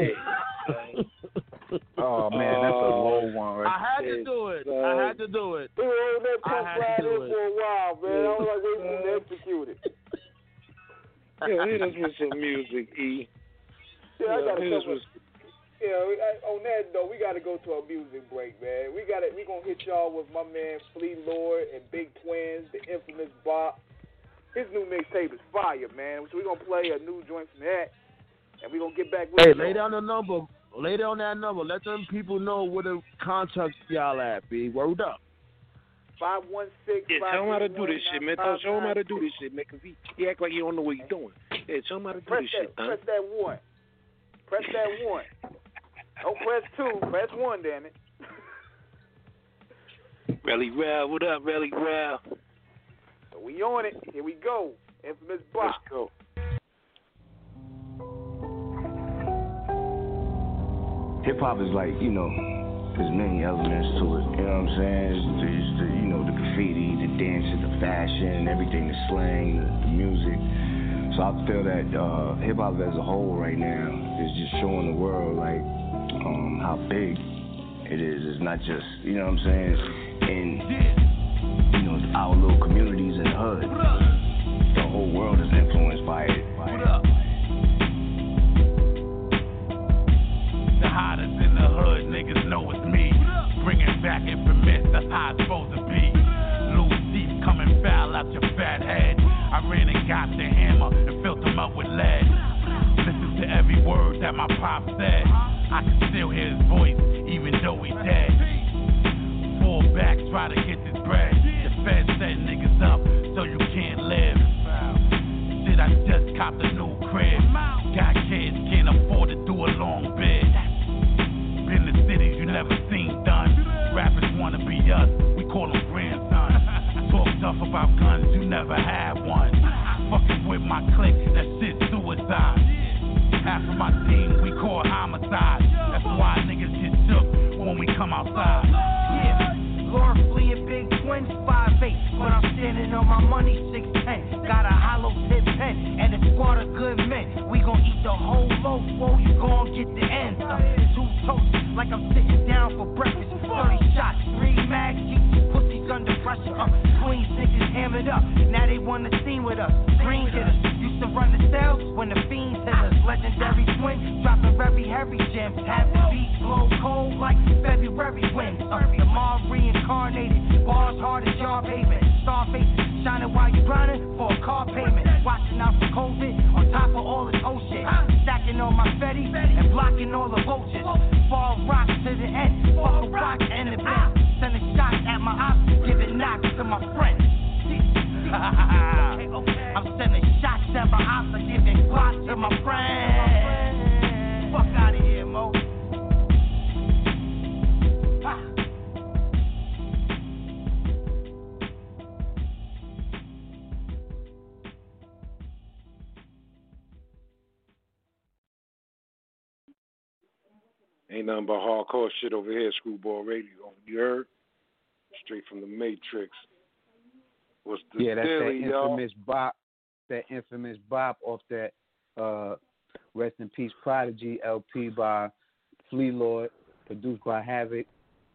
Oh man, that's a low one, right? I had to do it. I had to do it. We were on that I pump had right to do here it. for a while, man. I was like waiting for him to execute it. Yeah, hit us with some music, E. Yeah, I got a hit us couple. with Yeah, we, I, on that though, we got to go to a music break, man. We got We gonna hit y'all with my man Flea Lord and Big Twins, the infamous Bop. His new mixtape is fire, man. So we gonna play a new joint from that, and we gonna get back with Hey, y'all. lay down the number. Lay down that number. Let them people know where to contact y'all at, B. Word up. Five one six. Yeah, tell him how to do this shit, man. Tell, show him how to do this shit, man, because he, he act like he don't know what he's doing. Yeah, show him how to do Press this that. shit, huh? Press that one. Press that one. Don't press two. Press one, damn it. Relly Rel, what up, Relly Rel? So we on it. Here we go. Infamous Bop. Let's go. Hip hop is like, you know, there's many elements to it. You know what I'm saying? It's the, it's the you know, the graffiti, the dancing, the fashion, everything, the slang, the, the music. So I feel that uh, hip hop as a whole right now is just showing the world like um, how big it is. It's not just, you know what I'm saying? In you know our little communities in the hood, the whole world is influenced by it. By it. The hottest in the hood, niggas know it's me. Bringing back infamous, that's how it's supposed to be. Loose teeth coming foul out your fat head. I ran and got the hammer and filled them up with lead. Listen to every word that my pop said. I can still hear his voice, even though he dead. Fall back, try to get this bread. The feds set niggas up so you can't live. Shit, I just copped a new crib. Got kids, can't afford to do a long bid. Been to cities you never seen done. Rappers wanna be us, we call them grandsons. Talk tough about guns, you never had one. Fucking with my clique, that shit suicide. Half of my team we call homicide. That's why niggas get shook when we come outside. Yeah, Lord Flea and Big Twins, five eight. But I'm standing on my like I'm sitting down for breakfast. thirty shots, three mags, pussies under pressure. Uh, Queens niggas hammered up, now they wanna scene with us. Green hitters used to run the cells when the fiends hit us. Legendary twin, dropping very heavy gems. Have the beats blow cold like February winds. Uh, the mob reincarnated, bars hard as yard pavement. Starface shining while you grinding for a car payment. Watching out for COVID on top of all this whole shit. Stacking on my fetty and blocking all the vultures. Fall rocks to the end, fuck a rock and the bend. Sending shots at my ops, giving knocks to my friends. I'm sending shots at my ops, I'm giving blocks to my friends. Fuck out of here, Mo. Ain't nothing but hardcore shit over here, Screwball Radio. You heard? Straight from the Matrix. What's the yeah, that's daily, that infamous bop, that infamous bop off that uh, Rest in Peace Prodigy L P by Flea Lord, produced by Havoc.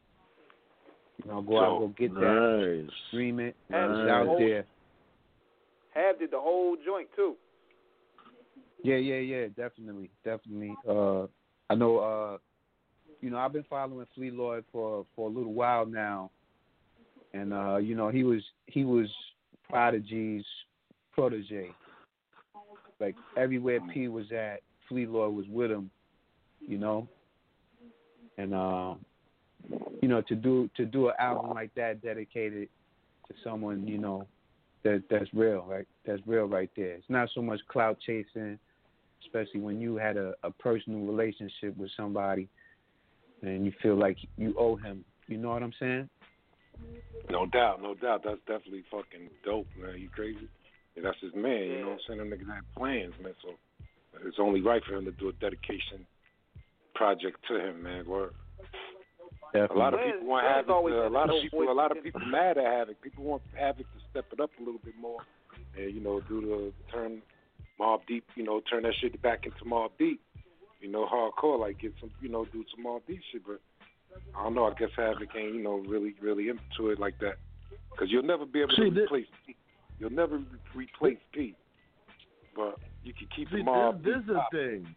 You know, go so, out, go get nice. that, stream it, nice. It's out there. Have did the whole joint too. Yeah, yeah, yeah, definitely, definitely. Uh, I know. Uh, You know, I've been following Flea Lloyd for, for a little while now, and uh, you know, he was he was Prodigy's protege. Like everywhere P was at, Flea Lloyd was with him. You know, and uh, you know, to do to do an album like that dedicated to someone, you know, that that's real, right? That's real right there. It's not so much clout chasing, especially when you had a, a personal relationship with somebody. And you feel like you owe him. You know what I'm saying? No doubt, no doubt. That's definitely fucking dope, man. You crazy? Yeah, that's his man, you know what I'm saying? Them niggas had plans, man. So it's only right for him to do a dedication project to him, man. Word. Definitely. A lot of people want Havoc. To, a lot of people, a lot of people mad at Havoc. People want Havoc to step it up a little bit more, and you know, do the turn Mobb Deep. You know, turn that shit back into Mobb Deep. You know, hardcore, like get some, you know, do some more deep shit, but I don't know. I guess Havoc ain't, you know, really, really into it like that, because you'll never be able see, to replace P. You'll never re- replace P, but you can keep see, them all. This, this is the thing.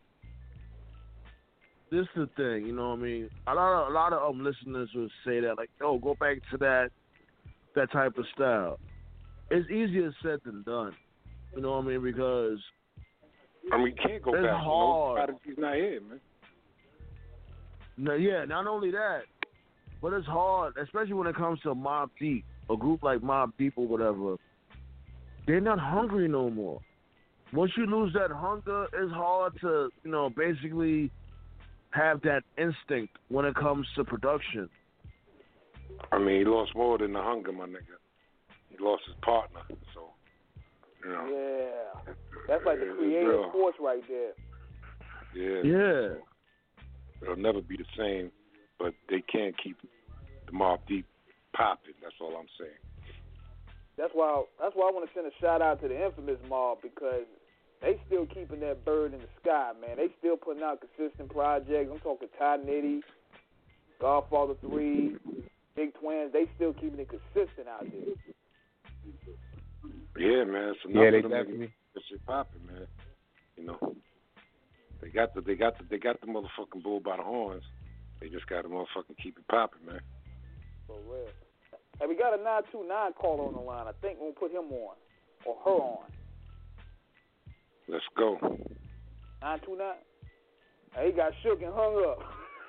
This is the thing. You know what I mean? A lot of a lot of um, listeners will say that, like, oh, go back to that that type of style. It's easier said than done. You know what I mean? Because I mean, you can't go it's back. hard. No, he's not here, man. No, yeah, not only that, but it's hard, especially when it comes to Mobb Deep, a group like Mobb Deep or whatever. They're not hungry no more. Once you lose that hunger, it's hard to, you know, basically have that instinct when it comes to production. I mean, he lost more than the hunger, my nigga. He lost his partner, so. You know. Yeah, that's like the creative force right there. Yeah. Yeah. It'll never be the same, but they can't keep the Mobb Deep popping. That's all I'm saying. That's why. That's why I want to send a shout out to the infamous Mob, because they still keeping that bird in the sky, man. They still putting out consistent projects. I'm talking Ty Nitty, Godfather three, Big Twins. They still keeping it consistent out there. Yeah, man. So yeah, they definitely. That shit popping, man. You know, they got the they got the they got the motherfucking bull by the horns. They just got to motherfucking keep it popping, man. For real. Hey, we got a nine two nine caller on the line. I think we'll put him on or her on. Let's go. nine two nine. Hey, he got shook and hung up.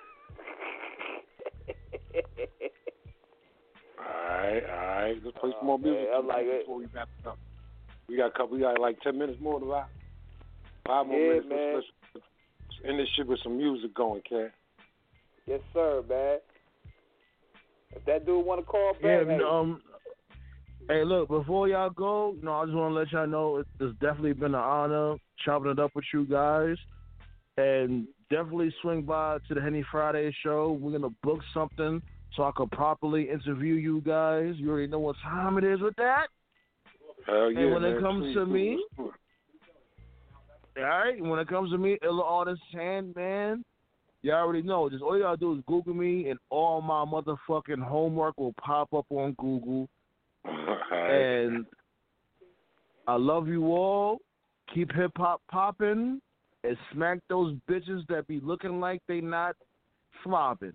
All right, all right. Let's play some more music I like before we wrap it up. We got a couple. We got like ten minutes more to rock. Five more yeah, minutes. Man. Let's, let's end this shit with some music going, Cat. Yes, sir, man. If that dude want to call back, yeah, hey. um, hey, look, before y'all go, you know, I just want to let y'all know it, it's definitely been an honor chopping it up with you guys, and definitely swing by to the Henny Friday show. We're gonna book something so I can properly interview you guys. You already know what time it is with that. Hell yeah, and when man. it comes Please, to please, me, please. all right, when it comes to me, Illa Artist Sandman, You already know. Just all you gotta do is Google me, and all my motherfucking homework will pop up on Google. And I love you all. Keep hip hop popping, and smack those bitches that be looking like they not flopping.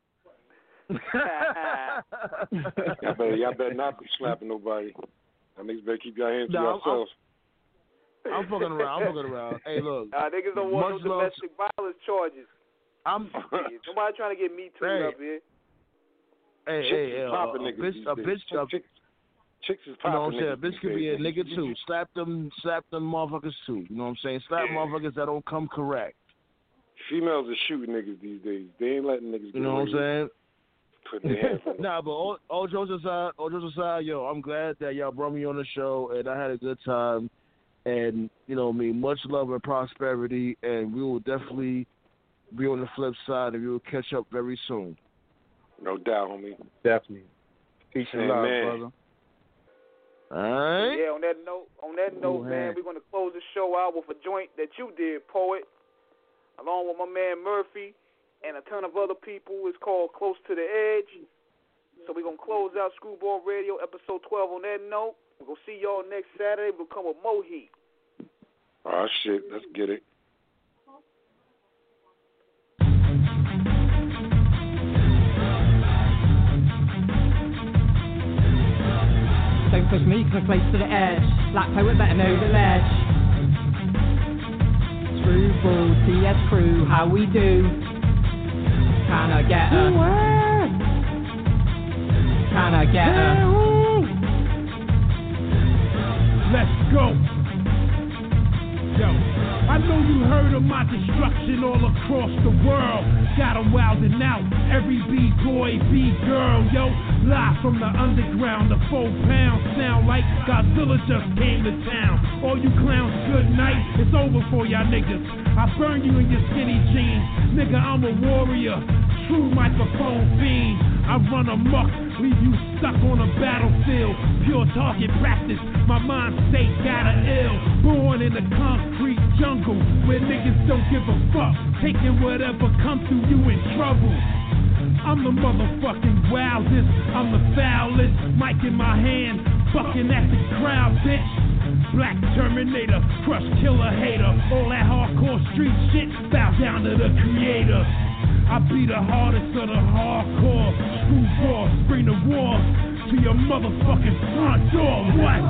y'all better, y'all better not be slapping nobody. That means better keep your hands to No, I'm- yourselves. I'm fucking around. I'm fucking around. Hey, look. Nah, niggas don't want no much love domestic violence charges. I'm. Nobody trying to get me too Hey. up here. Hey, Chicks hey, is hey, uh, popping a niggas bitch, these a days. bitch, a, Chicks, chicks is you popping know what I'm saying? A niggas bitch these could be a days. nigga too. Slap them, slap them motherfuckers too. You know what I'm saying? Slap Yeah. motherfuckers that don't come correct. Females are shooting niggas these days. They ain't letting niggas get You know what I'm away saying? with putting their hands on them. Nah, but all, all jokes aside, all jokes aside, yo, I'm glad that y'all brought me on the show, and I had a good time. And you know, me, much love and prosperity, and we will definitely be on the flip side, and we will catch up very soon. No doubt, homie. Definitely. Peace and love, Amen. brother. All right. Yeah, on that note, on that note, Ooh, man, hey. we're gonna close the show out with a joint that you did, Poet, along with my man Murphy and a ton of other people. It's called Close to the Edge. So we're gonna close out Screwball Radio episode twelve on that note. We're gonna see y'all next Saturday. We'll come with more heat. Oh shit, let's get it. Don't push me cause I'm close to the edge. Black Poet better know the ledge. Screwball, T S crew, how we do? Can I get a? Can I get a? Let's go. Yo, I know you heard of my destruction all across the world. Got 'em wildin' out, every B-boy, B-girl, yo. Live from the underground, the four pound sound like Godzilla just came to town. All you clowns, good night, it's over for y'all niggas. I burn you in your skinny jeans, nigga, I'm a warrior, true microphone fiend. I run amok, leave you stuck on a battlefield. Pure target practice, my mind state got a ill. Born in the concrete jungle, where niggas don't give a fuck. Taking whatever comes through you in trouble. I'm the motherfucking wildest, I'm the foulest. Mic in my hand, fucking at the crowd, bitch. Black Terminator, crush killer hater. All that hardcore street shit, bow down to the creator. I be the hardest of the hardcore. Screwball, bring the war to your motherfucking front door. What?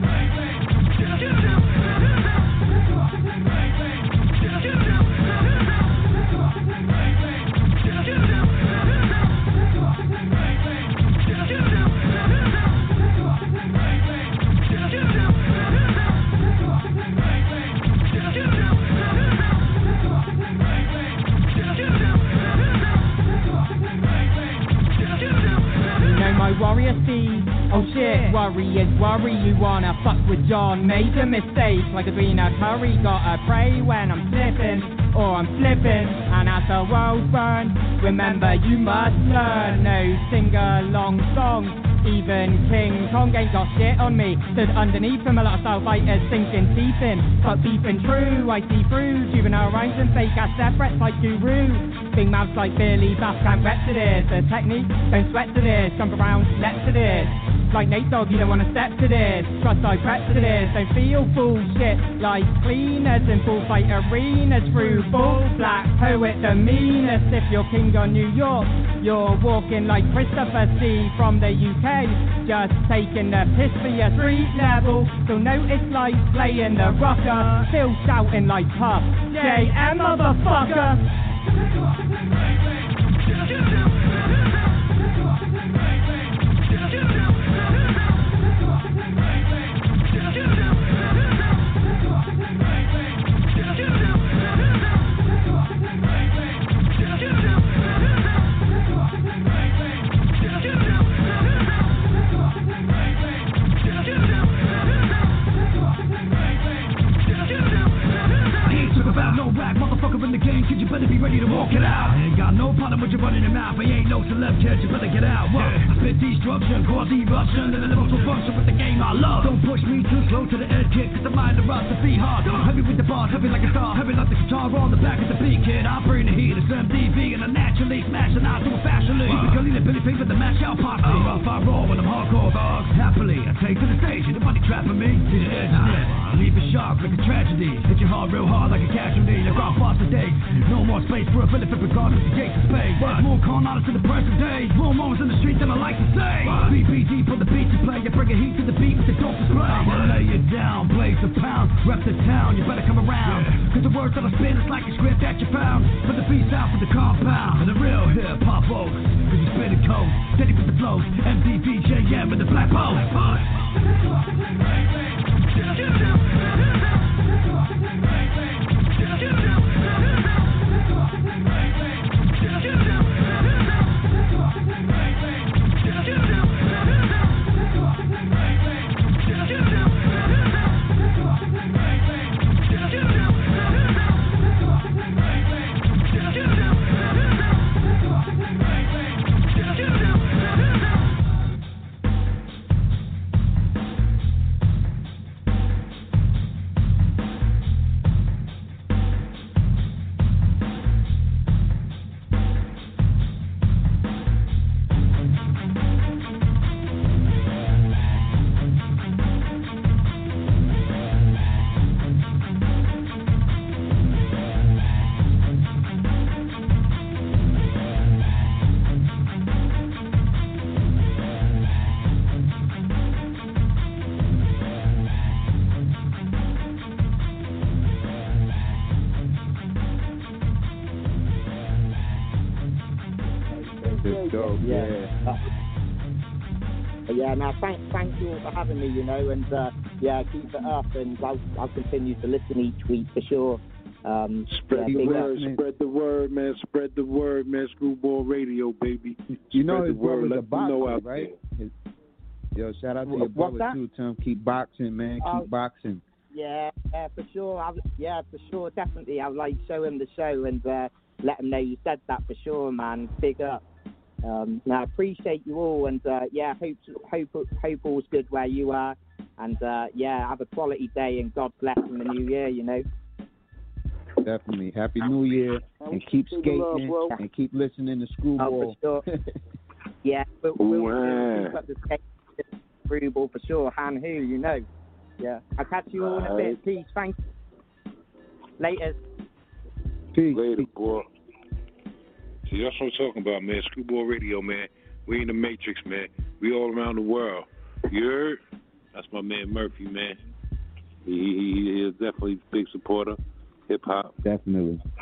Warrior seed. Oh shit, warriors worry. You wanna fuck with John? Made a mistake, like a green curry. Gotta pray when I'm slipping, or I'm slipping. And as the world burns, remember you must learn. No sing-along songs. Even King Kong ain't got shit on me. Stood underneath him, a lot of style fighters sinking deep in. But beefing true, I see through. Juvenile rhymes and fake ass death threats like Guru. Big mouths like Billy Bass can't rep to this. The technique, don't sweat to this. Jump around, let to this. Like Nate Dogg, you don't wanna step to this. Trust I prep to this. Don't feel bullshit like cleaners in full fight arenas. Through bull, Black Poet, the meanest. If you're king on New York, you're walking like Christopher C from the U K. Just taking the piss for your street level. So notice like playing the rocker. Still shouting like Puff J M motherfucker. About no rap, motherfucker in the game, kid, you better be ready to walk it out. no problem with you running your mouth. I ain't no celeb kid, you better get out. Whoa. I spit destruction, cause eruption, and the level to function with the game I love. Don't push me too slow to the edge, kid, cause the mind erupts to be hard. Heavy with the bars, heavy like a star, heavy like the guitar on the back of the beat, kid. I bring the heat, it's M D V, and I naturally smash and I do it fashionably. Because lean Billy Pink with the mash out posse. Uh, rough, I roll when I'm hardcore, dogs. Happily, I take to the stage, ain't nobody trapping me. See the edge of it, leave it sharp like a tragedy. Hit your heart real hard like a casualty. I got faster days, no more space for a Philip regardless of the gates of space. There's more con artists in the present day, more moments in the street than I like to say. B B D for the beat to play, you bring a heat to the beat with the dope display. I lay it down, blaze a pound, rep the town, you better come around. Cause the words that I spit is like a script that you found. Put the beats out for the compound, and the real hip hop folks. Cause you spit it cold, steady with the flows. M D V J M with the black bow. Yeah, now thank thank you all for having me, you know, and uh, yeah, keep it up, and I'll I'll continue to listen each week for sure. Um, spread yeah, the word, up. spread the word, man, spread the word, man. Screwball Radio, baby. You know spread his the word, brother's a let them know boxer, out right? there. His, yo, shout out to your What's brother that? too, Tim. Keep boxing, man. Keep Oh. boxing. Yeah, yeah, for sure. I'll, yeah, for sure, definitely. I'll like show him the show and uh, let him know you said that for sure, man. Big up. Um, now, I appreciate you all, and uh, yeah, hope hope hope all's good where you are, and uh, yeah, have a quality day, and God bless in the new year, you know. Definitely. Happy New Year, and keep skating love, and keep listening to Screwball. Oh, for sure. Yeah, we'll, we'll, Wow. we'll keep up the skate, Screwball for sure. Han who, you know. Yeah, I'll catch you all in a bit. Peace. Thank you. Later. Peace. Later, boy. See, that's what I'm talking about, man. Screwball Radio, man. We in the Matrix, man. We all around the world. You heard? That's my man Murphy, man. He, he, he is definitely a big supporter, hip hop. Definitely.